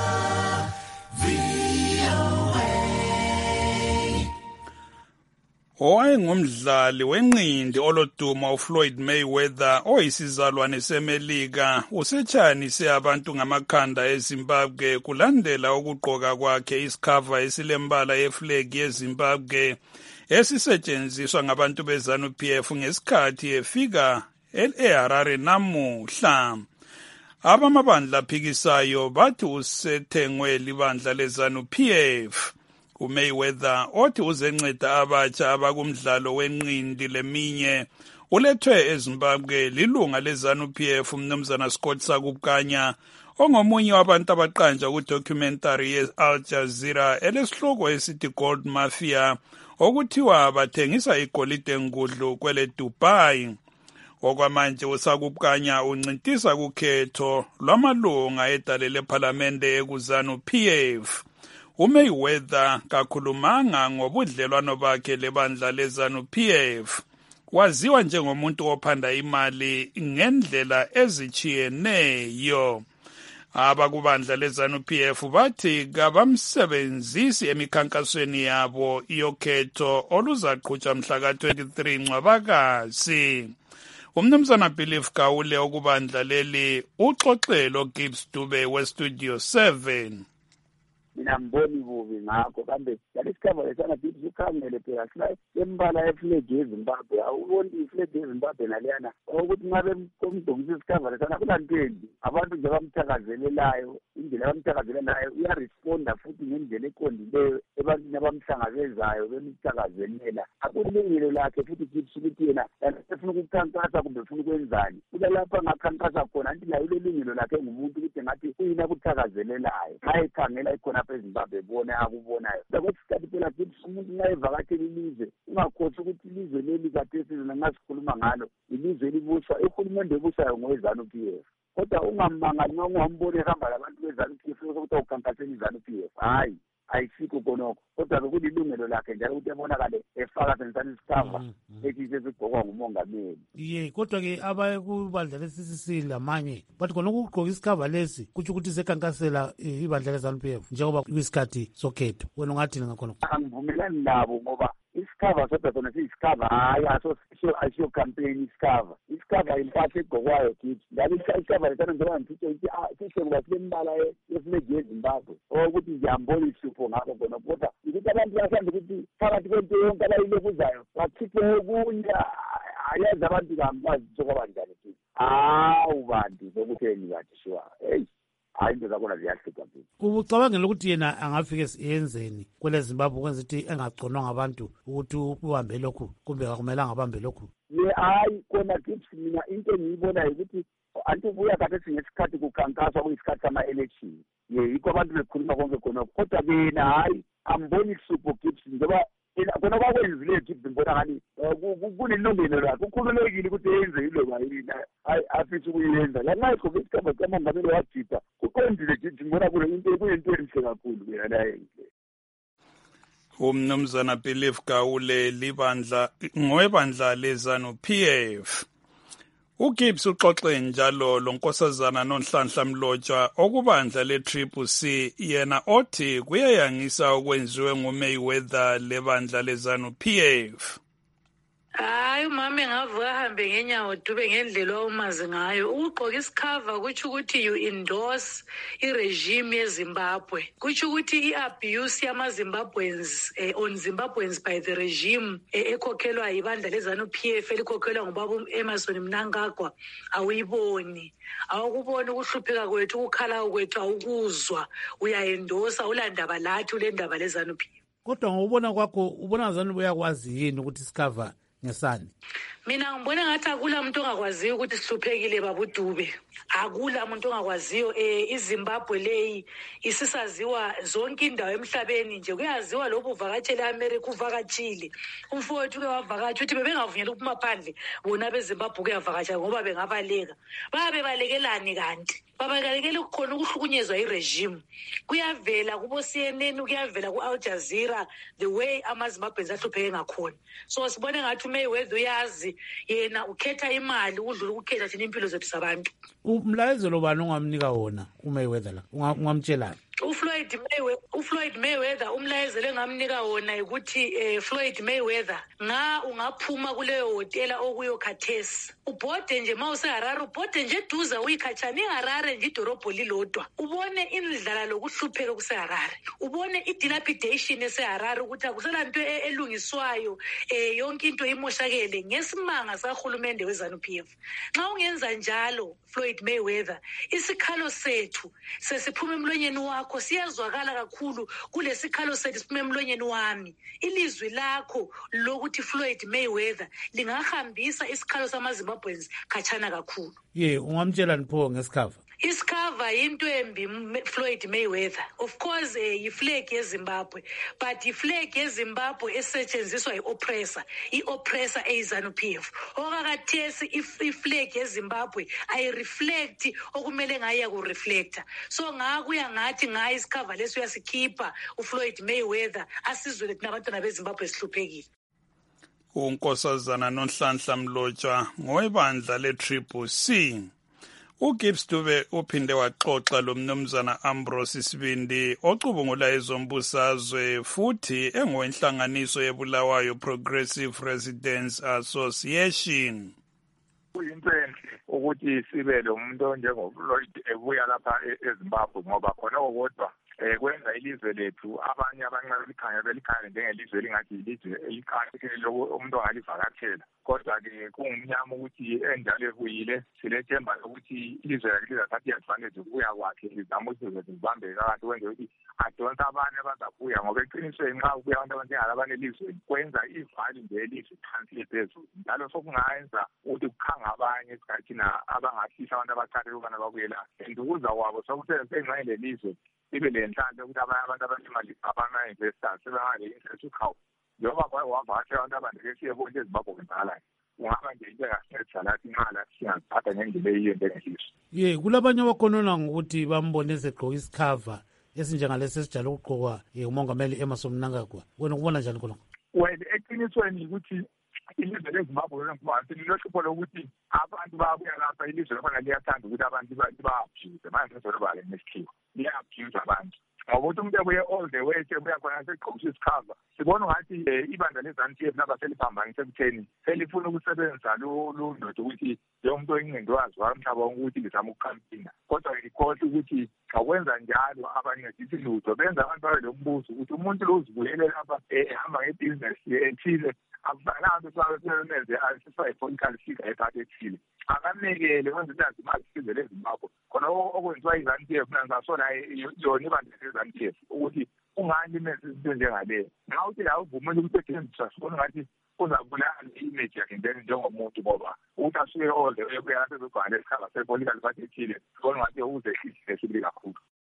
VOA. Owayengumdlali wenqindi oloduma uFloyd Mayweather oyisizalwane seMelika usetshanise abantu ngamakhanda eZimbabwe kulandela ukugqoka kwakhe isikhava esilembala yeflegi yeZimbabwe esisetshenziswa ngabantu beZANU-PF ngesikhathi efika eHarare namuhla. Abamabandla aphikisayo bathi usethengwe libandla leZANU-PF. uMayweather othi uzenceda abatsha abakumdlalo wenqindi leminye ulethwe eZimbabwe lilunga leZANU-PF umnumzana Scott Sakubukanya ongomunye wabantu abaqanja kudocumentary ye-Al Jazeera elesihloko esithi Gold Mafia okuthiwa bathengisa igolide ngudlu kwele Dubai. Okwamanje uSakubukanya uncintisa kukhetho lwamalunga edale lephalamende ekuZANU-PF. uMayweather kakhulumanga ngobudlelwano bakhe lebandla leZANU-PF. Waziwa njengomuntu ophanda imali ngendlela ezichiyeneyo. Abakubandla leZANU-PF bathi kabamsebenzisi emikhankasweni yabo yokhetho oluzaqhutshwa mhla ka-23 Ncwabakazi. Umnumzana Belief Gawule okubandla leli uxoxelo Gibbs Dube weStudio 7. Mina mboni bubi ngakho kambe lesikhava lesana Gibbs ukhangele phela sila embala eflag yeZimbabwe awuboni iflag yeZimbabwe naleyana ukuthi ngabe komdongisa isikhava lesana kulantendi abantu nje bamthakazelelayo indlela bamthakazelelayo uyaresponda futhi ngendlela eqondileyo ebantwini abamhlangabezayo bemthakazelela akulungile lakhe futhi Gibbs ukuthi yena efuna ukukhankasa kumbe efuna ukwenzani kulalapha ngakhankasa khona anti la ilelungelo lakhe ngumuntu ukuthi ngathi uyina kuthakazelelayo hayi khangela ikhona eZimbabwe bona akubonayo sekwesikhathi phela Gibbs umuntu nayevakatshela ilizwe ungakhosi ukuthi ilizwe leli kade sizona ngasikhuluma ngalo ilizwe libuswa uhulumende ebusayo ngoweZANU-PF kodwa ungamangali nxa ungambona ehamba labantu beZANU-PF ukuthi ukhankasela iZANU-PF hayi ayisikho konoko kodwa bekulilungelo lakhe njalo ukuthi ebonakale efaka sensani isikhava esihle esigqokwa ngumongameli. Ye kodwa-ke abakubandla le-CCC lamanye bathi khona ukugqoka isikhava lesi kutsho ukuthi sekhankasela ibandla leZANU-PF njengoba kwisikhathi sokhetho. Wena ungathini ngakhona? Angivumelani nabo ngoba isikhava sodwa sona siyisikhava hayi asiyo campaign isikhava impahla egqokwayo kithi ngabe isikhava lesana njengoba ngithutshe ukuthi sihle kuba silembala yeflegi yeZimbabwe ukuthi ngiyambona isipho ngakho khona kodwa ukuthi abantu bathanda ukuthi phakathi kwento yonke abayilokuzayo bakhiphe okunye ayazi abantu kambazi sokabanjani kithi hawu bantu sokutheni kathi shiwa heyi hayi into zakhona ziyahlupha phela. Ubucabangela ukuthi yena angafike yenzeni kwele Zimbabwe ukwenza ukuthi engagconwa ngabantu ukuthi ubambe lokhu kumbe akumelanga abambe lokhu? Ye hayi kona Gibbs mina into engiyibonayo ukuthi anti ubuya kade singesikhathi kukhankaswa kuyisikhathi sama-election yikho abantu bekhuluma konke khonokho kodwa yena hayi amboni kusupho Gibbs njengoba khona kwakwenzileyo Gibbs ngibona ngani kunelungelo lakhe ukhululekile ukuthi yenze yiloba yini afisa ukuyenza lanxa egqoke isikhava sikamongameli wajida kuqondile Gibbs ngibona kuyinto enhle kakhulu yena layenhle. Umnumzana Belief Gawule ngowebandla leZANU-PF. uGibbs uxoxe njalo lonkosazana noNhlanhla Mlotshwa okubandla le-CCC yena othi kuyayangisa okwenziwe nguMayweather lebandla leZANU-PF. Hayi umama engavuka ahambe ngenyawo Dube ngendlela omazi ngayo ukugqoka isikhava kutsho ukuthi you endorse iregime yeZimbabwe kutsho ukuthi iabuse yamaZimbabweans on Zimbabweans by the regime ekhokhelwa ibandla leZANU-PF elikhokhelwa ngubaba Emmerson Mnangagwa awuyiboni awukuboni ukuhlupheka kwethu ukukhala kwethu awukuzwa uyaendosa ulandaba lathi ulendaba leZANU-PF. Kodwa ngokubona kwakho ubona ZANU uyakwazi yini ukuthi isikhava ngesani. Mina ngibona ngathi akula umuntu ongakwaziyo ukuthi sihluphekile babudube. Akula umuntu ongakwaziyo iZimbabwe leyi isisaziwa zonke indawo emhlabeni nje kuyaziwa lobu uvakatshele eAmerica uvakatshile. Umfowethu ke wavakatsha uthi bebengavunyelwa ukuphuma phandle bona beZimbabwe kuyavakatsha ngoba bengabaleka. Babe balekelani kanti? Babalekele ukukhona ukuhlukunyezwa iregime. Kuyavela kubo CNN, kuyavela ku Al Jazeera the way amaZimbabweans ahlupheke ngakhona. So sibone ngathi uMayweather uyazi yena ukhetha imali udlula ukukhetha thina impilo zethu sabantu. Umlayezelo bani ongamnika wona uMayweather la? Ungamtshelani? uFloyd Mayweather umlayezelo engamnika wona ukuthi Floyd Mayweather ungaphuma kuleyo hotela okuyo khathesi ubhode nje mawuseHarare ubhode nje eduza uyikhatshana iHarare nje idorobho lilodwa ubone indlala lokuhlupheka kuseHarare ubone idilapidation eseHarare ukuthi akusela nto elungiswayo yonke into imoshakele ngesimanga sahulumende weZANU-PF. Nxa ungenza njalo Floyd Mayweather isikhalo sethu sesiphuma emlonyeni wakho siyazwakala kakhulu kulesikhalo sethu siphuma emlonyeni wami. Ilizwi lakho lokuthi Floyd Mayweather lingahambisa isikhalo samaZimbabweans khatshana kakhulu. Ungamtshela nipho ngesikhava. Isikhava into embi Floyd Mayweather. Of course iflag yeZimbabwe, but iflag yeZimbabwe esetshenziswa ioppressor eZANU-PF. Okakathesi iflag yeZimbabwe ayireflect okumele ngaya ku reflector. So ngakuya ngathi ngayi isikhava leso uyasikhipha uFloyd Mayweather asizwe lethi nabantwana beZimbabwe sihluphekile. uNkosazana Nonhlanhla Mlotshwa ngowebandla leTriple C. uGibbs Dube uphinde waxoxa lomnumzana Ambrose Sibindi ocubungula ezombusazwe futhi engowenhlanganiso yeBulawayo Progressive Residents Association. Kuyinto enhle ukuthi sibe lo muntu onjengoFloyd ebuya lapha eZimbabwe ngoba khona okodwa kwenza ilizwe lethu abanye abancane belikhaya njengelizwe elingathi ilizwe eliqhakile umuntu ongalivakatshela kodwa-ke kungumnyama ukuthi enjalo ebuyile silethemba lokuthi ilizwe lakhe lizathatha i-advantage ukubuya kwakhe lizama ukuthi zibambe kakanti kwenze ukuthi adonse abanye abazabuya ngoba eqinisweni nxa kubuya abantu abanjengalabana elizweni kwenza ivali nje elizwe phansi ephezulu njalo sokungayenza ukuthi kukhanga abanye esikhathini abangahlisa abantu abathathe ukubana babuyela and ukuza kwabo sokusenxa lelizwe ibe lenhlanhla ukuthi abanye abantu abanemali abama-investors sebengale-interest ukhawu njengoba kwaye wavakasha abantu abandike bonke eZimbabwe ngala ungaba nje into engasetha lathi nxa lathi singaziphatha ngendlela eyiyo njengelizwe. Kulabanye abakhonona ngokuthi bambone esegqoka isikhava esinjengalesi esijala ukugqokwa umongameli Emmerson Mnangagwa. Wena ukubona njani khonokho? Well, eqinisweni ukuthi ilizwe leZimbabwe lonke lilohlupho lokuthi abantu babuya lapha ilizwe lakhona liyathanda ukuthi abantu ba-abuse manje sezolobale nesikhiwa liya-abuse abantu ngoba ukuthi umuntu ebuye all the way sebuya khona segqokisa isikhava sibona ungathi ibandla leZANU-PF laba seliphambanise ekutheni selifuna ukusebenzisa lundoda ukuthi njengomuntu oyingqindi wazi wamhlaba wonke ukuthi lizama ukukhampina kodwa likhohle ukuthi ngakwenza njalo abancedisi lutho benza abantu babe lo mbuzo ukuthi umuntu lo uzibuyele lapha ehamba ngebhizinesi ethile akufanele siwasebenze asisayi-political figure ephathi ethile akamekele wenza into yazimali isize leZimbabwe khona okwenziwa iZANU-PF nangasona yona ibandla leZANU-PF ukuthi ungani imenze izinto njengaleyo nxa uthi la uvumele ukuthi esetshenziswa sibona ngathi uzabulala i-image yakhe njengomuntu ngoba ukuthi asuke all the way kuya lapho ezobhala esikhava se-political party ethile sibona ngathi uzehlise esibili kakhulu.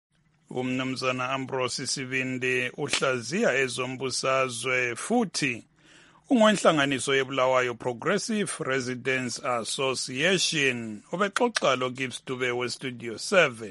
Umnumzana Ambrose Sibindi uhlaziya ezombusazwe futhi ungowenhlanganiso yeBulawayo Progressive Residents Association obexoxa loGibbs Dube weStudio 7.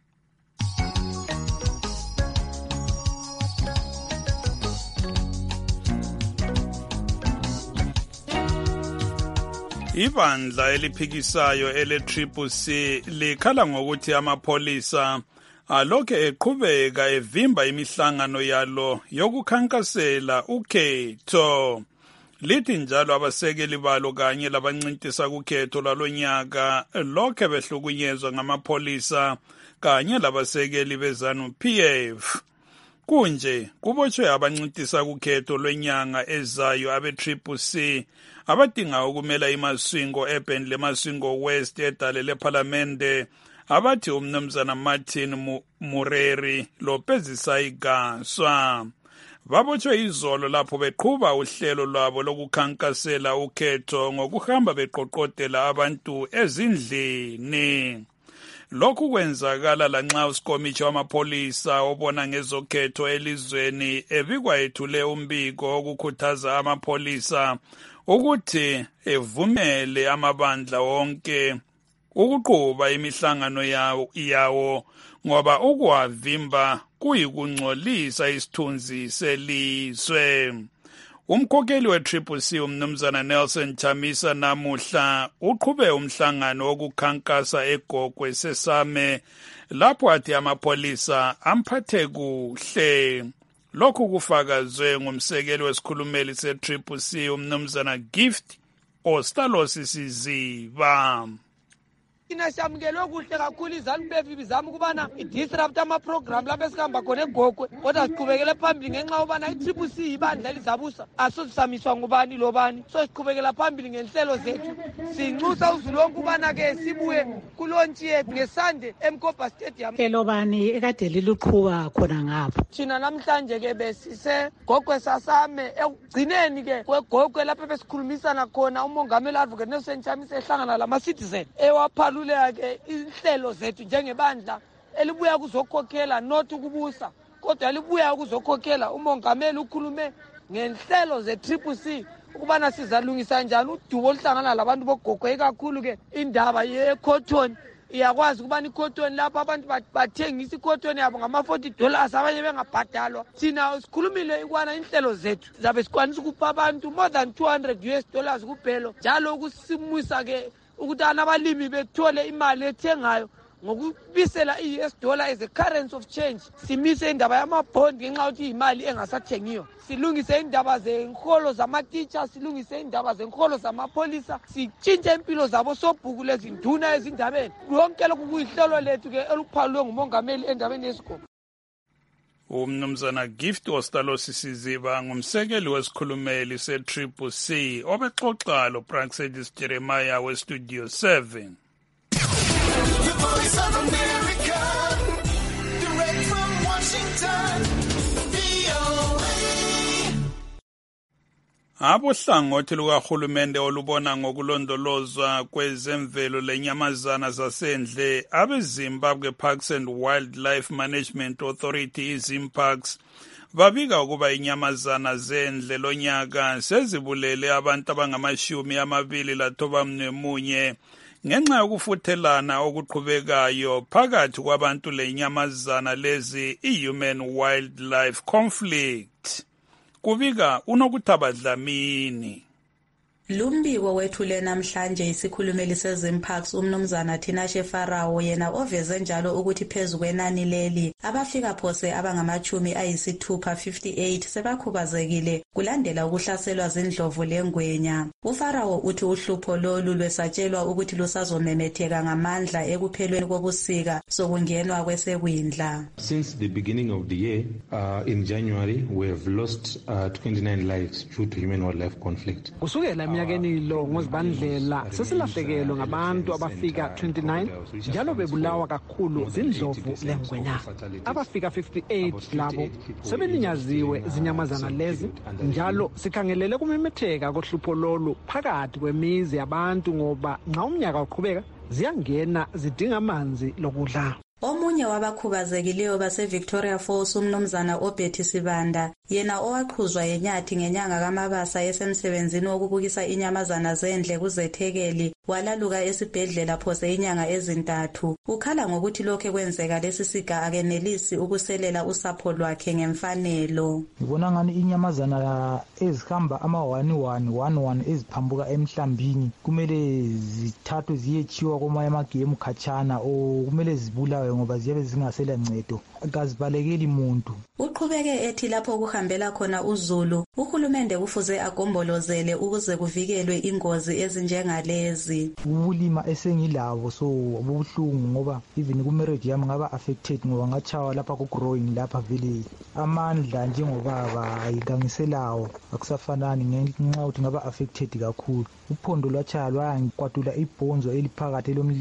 Ibandla eliphikisayo ele-Triple C likhala ngokuthi amapholisa alokhe eqhubeka evimba imihlangano yalo yokukhankasela ukhetho. Lithi njalo abasekeli balo kanye labancintisa kukhetho lwalonyaka lokhe behlukunyezwa ngamapholisa kanye labasekeli beZANU-PF. Kunje kubotshwe abancintisa kukhetho lwenyanga ezayo abe-Triple C abadinga ukumela imaswingo eBen lemaswingo West edale lephalamende abathi umnumzana Martin Mureri loPezisai Gaswa. babotshwe izolo lapho beqhuba uhlelo lwabo lokukhankasela ukhetho ngokuhamba beqoqodela abantu ezindlini. Lokhu kwenzakala lanxa usikomishi wamapholisa obona ngezokhetho elizweni ebikwa ethule umbiko okukhuthaza amapholisa ukuthi evumele amabandla wonke ukuqhuba imihlangano yawo ngoba ukuwavimba kuyikungcolisa isithunzi selizwe. Umkhokheli we-CCC umnumzana Nelson Chamisa namuhla uqhube umhlangano wokukhankasa eGogwe Sesame lapho athi amapholisa amphathe kuhle. Lokhu kufakazwe ngumsekeli wesikhulumeli se-CCC umnumzana Gift Ostalosi Siziba. Thina siyamukele kuhle kakhulu iZANU-PF bizama ukubana i-disrupt ama-program lapho esihamba khona eGogwe kodwa siqhubekele phambili ngenxa yobana i-CCC ibandla elizabusa asosisamiswa ngubani lobani so siqhubekela phambili ngenhlelo zethu sinxusa uzulu wonke ubana-ke sibuye kulontshi yethu ngesande eMkopa Stadium. Hlelo bani ekade liluqhuba khona ngapho? Thina namhlanje-ke besiseGogwe Sesame ekugcineni-ke kweGogwe lapho besikhulumisana khona umongameli Advocate Nelson Chamisa ehlangana lama-citizen ewaphala ke inhlelo zethu njengebandla elibuya kuzokhokhela not ukubusa kodwa libuya kuzokhokhela. Umongameli ukhulume ngenhlelo ze-CCC ukubana sizalungisa njani udubo oluhlangana labantu boGogwe kakhulu ke indaba ye-cotton. Iyakwazi ukubana i-cotton lapho abantu bathengisa i-cotton yabo ngama-$40 abanye bengabhadalwa. Thina sikhulumile ukubana inhlelo zethu zabe sikwanisa ukupha abantu more than $200 kuphela njalo ukusimisa-ke ukuthi abalimi bethole imali ethengayo ngokubisela i-US dollar as a currency of change. Simise indaba yamabhondi ngenxa yokuthi imali engasathengiyo. Silungise indaba zenholo zama-teacher, silungise indaba zenholo zamapholisa, sitshintshe impilo zabo sobhuku lezinduna ezindabeni. Lonke lokhu kuyihlelo lethu-ke eluphalwe ngumongameli endabeni yesigaba. Umnumzana Gift Ostalosi Siziba ngumsekeli wesikhulumeli se-CCC obexoxa loPraxedis Jeremiah weStudio 7. The Voice of America, direct from Washington, VOA. Abohlangothi lukahulumende olubona ngokulondolozwa kwezemvelo lenyamazana zasendle abeZimbabwe Parks and Wildlife Management Authority iZimparks babika ukuba inyamazana zendle lonyaka sezibulele abantu abangama-21 ngenxa yokufuthelana okuqhubekayo phakathi kwabantu lenyamazana lezi i-human wildlife conflict. Kubika uNokuthaba Dlamini. Lumbiko wethule namhlanje isikhulumeli seZimparks umnumzana Tinashe Farao yena oveze njalo ukuthi phezu kwenani leli abafika phose abangama-58 sebakhubazekile kulandela ukuhlaselwa zindlovu lengwenya. UFarao uthi uhlupho lolu lwesatshelwa ukuthi lusazomemetheka ngamandla ekuphelweni kobusika sokungenwa kwesekwindla. Since the beginning of the year, in January, we have lost 29 lives due to human wildlife conflict. Eminyakeni lo ngozibandlela sesilahlekelwe ngabantu abafika 29 njalo bebulawa kakhulu zindlovu lengwenya. Abafika 58 labo sebelinyaziwe zinyamazana lezi njalo sikhangelele kumemetheka kohlupho lolu phakathi kwemizi yabantu ngoba nxa umnyaka uqhubeka ziyangena zidinga amanzi lokudla. Omunye wabakhubazekileyo base-Victoria Falls umnumzana Obhethi Sibanda yena owaqhuzwa yenyathi ngenyanga kaMabasa esemsebenzini wokubukisa inyamazana zendle kuzethekeli walaluka esibhedlela phose inyanga ezintathu. Ukhala ngokuthi lokho kwenzeka lesi siga akenelisi ukuselela usapho lwakhe ngemfanelo. Ngibona ngani inyamazana ezihamba ama-11 eziphambuka emhlambini kumele zithathwe ziyechiwa kwamanye amagemu khatshana o kumele zibulawe ngoba ziyabe zingasela ncedo akazibalekeli muntu. Uqhubeke ethi lapho kuhambela khona uzulu uhulumende kufuze agombolozele ukuze kuvikelwe ingozi ezinjengalezi. Ubulima esengilabo so bubuhlungu ngoba even ku-marriage yami ngaba affected ngoba ngachawa lapha ku-growing lapha village. Amandla njengobaba ayikangiselawo akusafanani ngenxa ukuthi ngaba affected kakhulu. Uphondo lwachaya lwangikwatula ibhonzo eliphakathi lomlenzi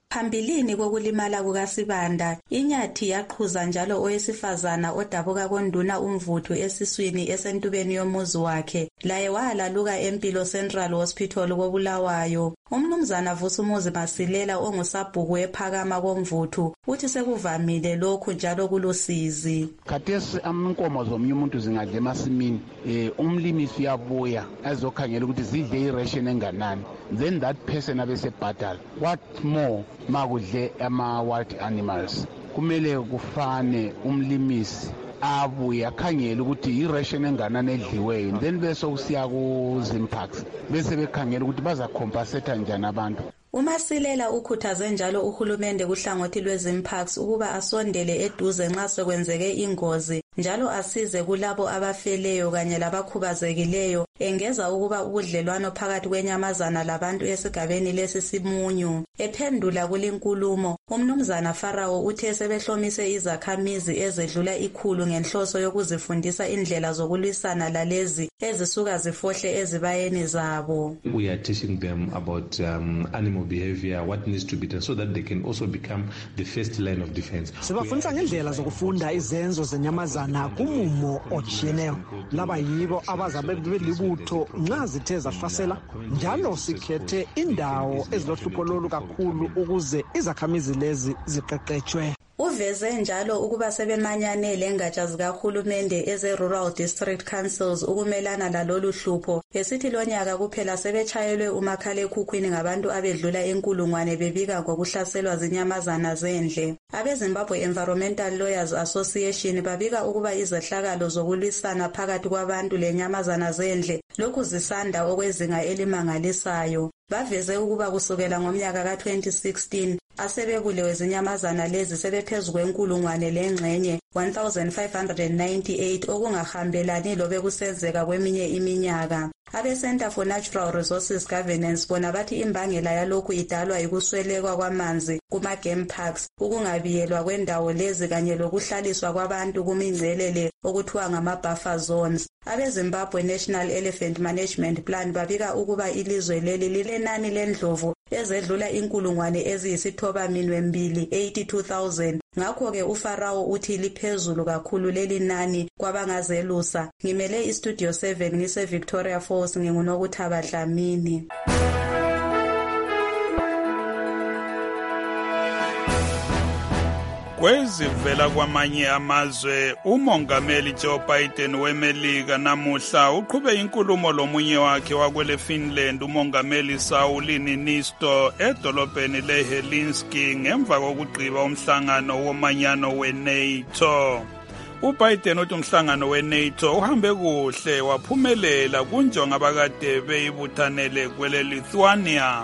Phambilini kokulimala kukaSibanda, inyathi yaqhuza njalo owesifazana odabuka konduna umvuthu esiswini esentubeni yomuzi wakhe. Laye walaluka eMpilo Central Hospital koBulawayo. Umnumzana Vusumuzi Masilela ongusabhuku ephakama komvuthu uthi sekuvamile lokhu njalo kulusizi. Khathesi inkomo zomnye umuntu zingadla emasimini, umlimisi uyabuya azokhangela ukuthi zidle iration enganani, then that person abesebhadala. What more makudle ama-wild animals? Kumele kufane umlimisi abuye akhangele ukuthi iration enganani edliweyo, then bese kusiya ku-Zimparks bese bekhangela ukuthi bazacompensate njani abantu. uMasilela ukhuthaze njalo uhulumende kuhlangothi lweZimparks ukuba asondele eduze nxa sekwenzeke ingozi njalo asize kulabo abafeleyo kanye labakhubazekileyo, engeza ukuba ubudlelwano phakathi kwenyamazana labantu esigabeni lesi simunyu. Ephendula kulinkulumo, umnumzana Pharaoh uthe sebehlomise izakhamizi ezedlula 100 ngenhloso yokuzifundisa indlela zokulwisana lalezi ezisuka zifohle ezibayeni zabo. We are teaching them about animal behavior, what needs to be done so that they can also become the first line of defense. Sibafundisa ngendlela zokufunda izenzo zenyamazana kumumo ojiyeneyo. Laba yibo abazabe belibutho nxa zithe zahlasela, njalo sikhethe indawo ezilohlupho lolu kakhulu ukuze izakhamizi lezi ziqeqetshwe. Uveze njalo ukuba sebemanyanele ngatsha zikahulumende eze-Rural District Councils ukumelana lalolu hlupho. Esithi lonyaka kuphela sebetshayelwe umakhalekhukhwini ngabantu abedlula 1,000 bebika ngokuhlaselwa zinyamazana zendle. AbeZimbabwe Environmental Lawyers Association babika ukuba izehlakalo zokulwisana phakathi kwabantu lenyamazana zendle lokhu zisanda okwezinga elimangalisayo. Baveze ukuba kusukela ngomnyaka ka-2016 asebebulewe zinyamazana lezi sebephezu kwe1,000 lengxenye 1598 okungahambelani lobe kusenzeka kweminye iminyaka. Abe-Center for Natural Resources Governance bona bathi imbangela yalokhu idalwa yikuswelekwa kwamanzi kuma-game parks, ukungabiyelwa kwendawo lezi kanye lokuhlaliswa kwabantu kumingcelele okuthiwa ngama-buffer zones. AbeZimbabwe National Elephant Management Plan babika ukuba ilizwe leli lilenani lendlovu ezedlula 9,982,000. Ngakho-ke uPharaoh uthi liphezulu kakhulu leli nani kwabangazelusa. Ngimele iStudio 7 ngise-Victoria Falls nginguNokuthaba Dlamini. Kwezivela kwamanye amazwe, umongameli Joe Biden weMelika namuhla uqhube inkulumo lomunye wakhe wakwele Finland, umongameli Sauli Niinisto edolobheni leHelsinki ngemva kokugqiba umhlangano womanyano weNATO. uBiden uthi umhlangano weNATO uhambe kuhle waphumelela kunjonga abakade beyibuthanele kwele Lithuania.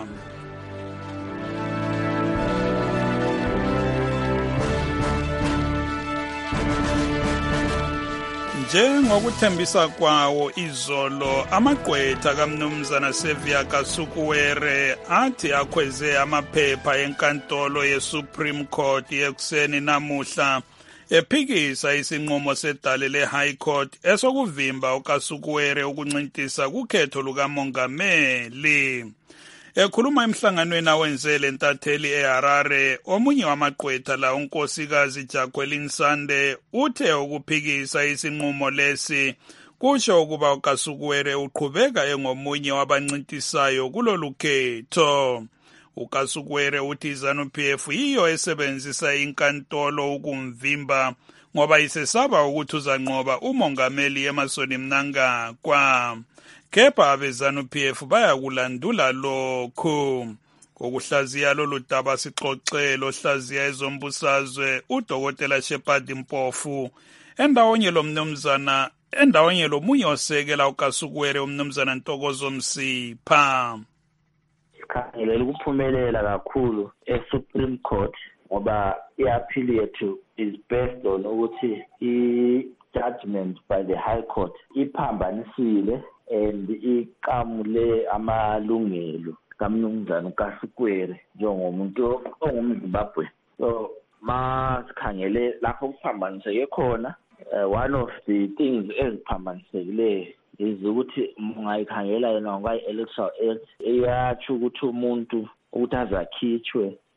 Njengokuthembisa kwawo izolo, amagqwetha kaMnumzana Sevia Kasukuwere athi akhweze amaphepha enkantolo yeSupreme Court yekuseni namuhla ephikisa isinqumo sedale leHigh Court esokuvimba uKasukuwere ukuncintisa kukhetho lukamongameli. Ekhuluma emhlanganweni awenzele ntatheli eHarare, omunye wamagqwetha la unkosikazi Jacqueline Sande uthe ukuphikisa isinqumo lesi kusho ukuba uKasukuwere uqhubeka engomunye wabancintisayo kulolu khetho. uKasukuwere uthi iZANU-PF yiyo esebenzisa inkantolo ukumvimba ngoba isesaba ukuthi uzanqoba umongameli Emmerson Mnangagwa. Kepha abeZANU-PF bayakulandula lokhu. Ngokuhlaziya lolu daba sixoxelo hlaziya ezombusazwe uDokotela Shepard Mpofu endawonye lomunye osekela uKasukuwere uMnumzana Ntokozo Msipha. Sikhangelela ukuphumelela kakhulu eSupreme Court ngoba i-appeal yethu is based on ukuthi i-judgment by the High Court iphambanisile and iqamule amalungelo kaMnumzana uKasukuwere njengomuntu ongumZimbabwe. So masikhangele lapho kuphambaniseke khona, one of the things eziphambanisekileyo is ukuthi ungayikhangela yena ngokwayi-electoral act eyatsho ukuthi umuntu ukuthi azakhitshwe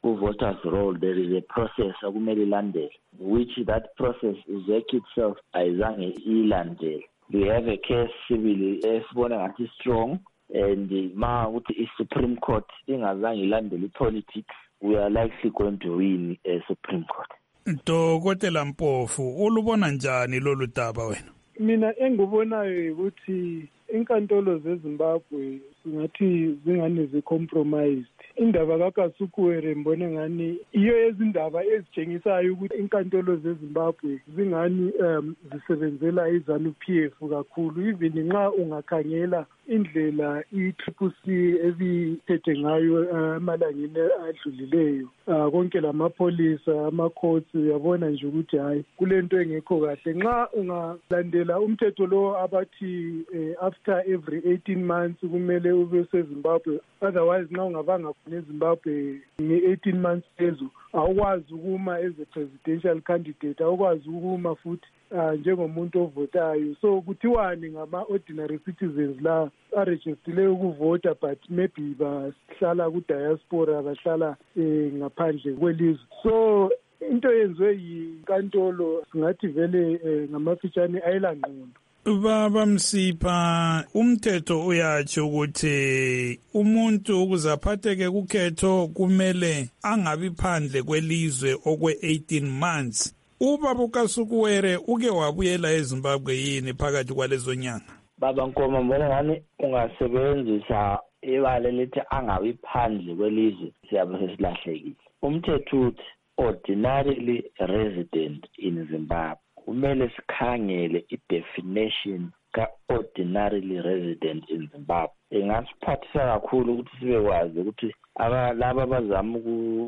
ku-voters roll there is a process okumele ilandele, which that process izec itself ayizange iyilandele. We have a case civil esibona ngathi strong, and ma ukuthi i-Supreme Court ingazange ilandele i-politics, we are likely going to win a Supreme Court. Dokotela Mpofu, ulubona njani lolu daba wena? Mina engubonayo ukuthi inkantolo zeZimbabwe singathi zingane zicompromised. Indaba kaKasukuwere mbone ngani iyo ezindaba ezitshengisayo ukuthi inkantolo zeZimbabwe zingani zisebenzela iZANU-PF kakhulu. Even nxa ungakhangela indlela i-CCC ebithethe ngayo amalangeni adlulileyo, konke lamapholisa, ama-courts, uyabona nje ukuthi hayi kulento engekho kahle. Nxa ungalandela umthetho lo abathi after every 18 months kumele ube seZimbabwe, otherwise nxa ungabanga neZimbabwe nge-18 months phezulu awukwazi ukuma as a presidential candidate, awukwazi ukuma futhi njengomuntu ovotayo. So kuthiwani ngama-ordinary citizens la arejistileyo ukuvota but maybe bahlala ku-diaspora, bahlala ngaphandle kwelizwe. So into yenziwe yinkantolo singathi vele ngamafitshane ayilangqondo. Baba Msipha, umthetho uyatsho ukuthi umuntu ukuze aphatheke kukhetho kumele angabi phandle kwelizwe okwe-18 months. Ubaba uKasukuwere uke wabuyela eZimbabwe yini phakathi kwalezo nyanga? Baba Nkoma, mbona ngani ungasebenzisa ibala lithi angabi phandle kwelizwe siyabe sesilahlekile. Umthetho uthi ordinarily resident in Zimbabwe. Kumele sikhangele i-definition ka-ordinarily resident in Zimbabwe. Ingasiphathisa kakhulu ukuthi sibekwazi ukuthi laba abazama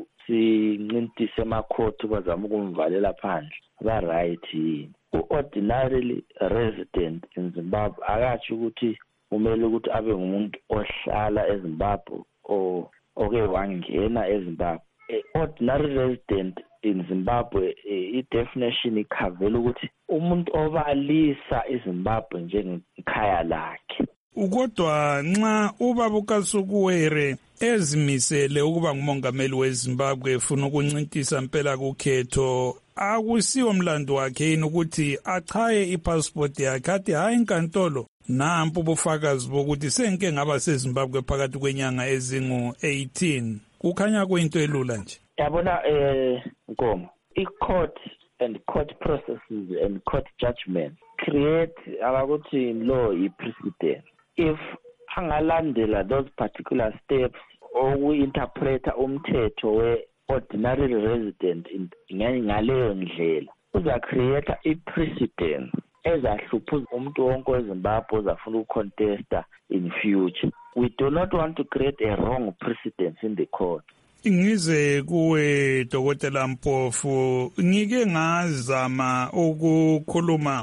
ukusincintisa emakhoti bazama ukumvalela phandle ba-right yini. U-ordinarily resident in Zimbabwe akatsho ukuthi kumele ukuthi abe ngumuntu ohlala eZimbabwe oke wangena eZimbabwe. Ordinary resident in Zimbabwe, i-definition ikhavela ukuthi umuntu obalisa iZimbabwe njengekhaya lakhe. Kodwa nxa ubaba uKasukuwere ezimisele ukuba ngumongameli weZimbabwe efuna ukuncintisa impela kukhetho, akusiwo mlando wakhe yini ukuthi achaye ipassport yakhe athi hayi inkantolo nampu ubufakazi bokuthi senke ngaba seZimbabwe phakathi kwenyanga ezingu-18? Kukhanya kuyinto elula nje. Yabona Nkomo, i-court and court processes and court judgments create abakuthi law i-precedent. If angalandela those particular steps oku-interpreta umthetho we-ordinary resident ngaleyo ndlela, uza-create i-precedent ezahlupha umuntu wonke weZimbabwe ozafuna ukucontesta in future. We do not want to create a wrong precedent in the court. Ngize kuwe Dokotela Mpofu, ngike ngazama ukukhuluma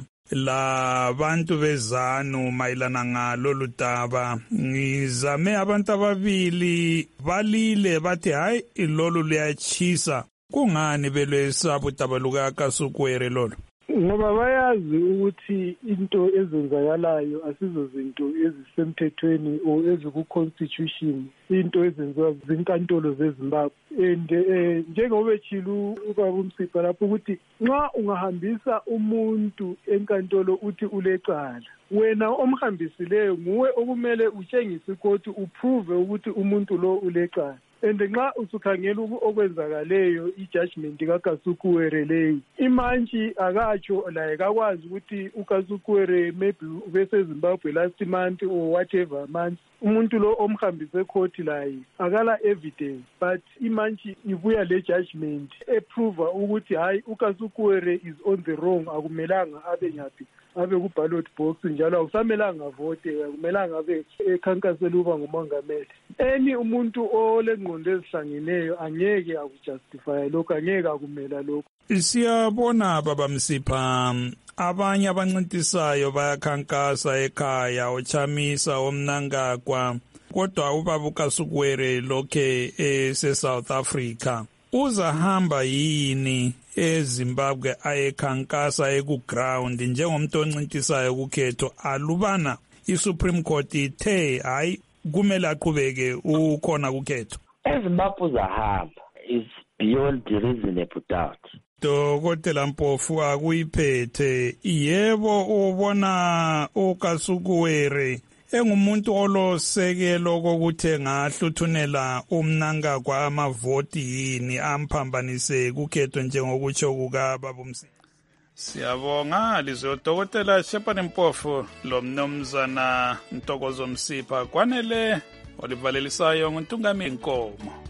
la bantu bezanu mayelana ngalolu daba. Ngizame abantu ababili balile bathi hayi lolu liyachisa. Kungani belwesaba udaba lukaKasukuwere lolu? Ngoba bayazi ukuthi into ezenzakalayo asizo zinto ezisemthethweni o eziku-constitution, into ezenziwa zinkantolo zeZimbabwe. And njengoba etshilo ubaba uMsipha lapho ukuthi nxa ungahambisa umuntu enkantolo uthi ulecala, wena omhambisileyo nguwe okumele utshengise ukuthi uprove ukuthi umuntu lo ulecala. And nxa usukhangela okwenzakaleyo i-judgment kaKasukuwere leyi, imantshi akatsho laye kakwazi ukuthi uKasukuwere maybe ubeseZimbabwe last month or whatever month. Umuntu lo omhambise court laye akala evidence, but imantshi ibuya le judgment eprove ukuthi hayi uKasukuwere is on the wrong, akumelanga abe nyaphi abe ku-ballot box, njalo awusamelanga avote, akumelanga abe ekhankasela uba ngumongameli. Umuntu olengqondo ezihlangeneyo angeke akujustify lokho, angeke akumela lokho. Siyabona Baba Msipha, abanye abancintisayo bayakhankasa ekhaya, ochamisa omnangagwa, kodwa ubaba uKasukuwere lokhe ese-South Africa. Uzahamba yini eZimbabwe ayekhankasa ekuground njengomuntu oncintisayo kukhetho alubana iSupreme Court ithe hayi kumele aqhubeke ukhona kukhetho? eZimbabwe uzahamba. is beyond reasonable doubt. Dokotela Mpofu akuyiphethe yebo ubona uKasukuwere engumuntu olosekelo kokuthi ngahluthunela umnankagwa amavoti yini amphambanise kukhetho njengokutsho kukaBabumsini. Siyabonga lizwe Dokotela Shepane Mpofu lo mnomzana Ntokozo Msipha kwanele olivalelisayo nguNtungameli Nkomo.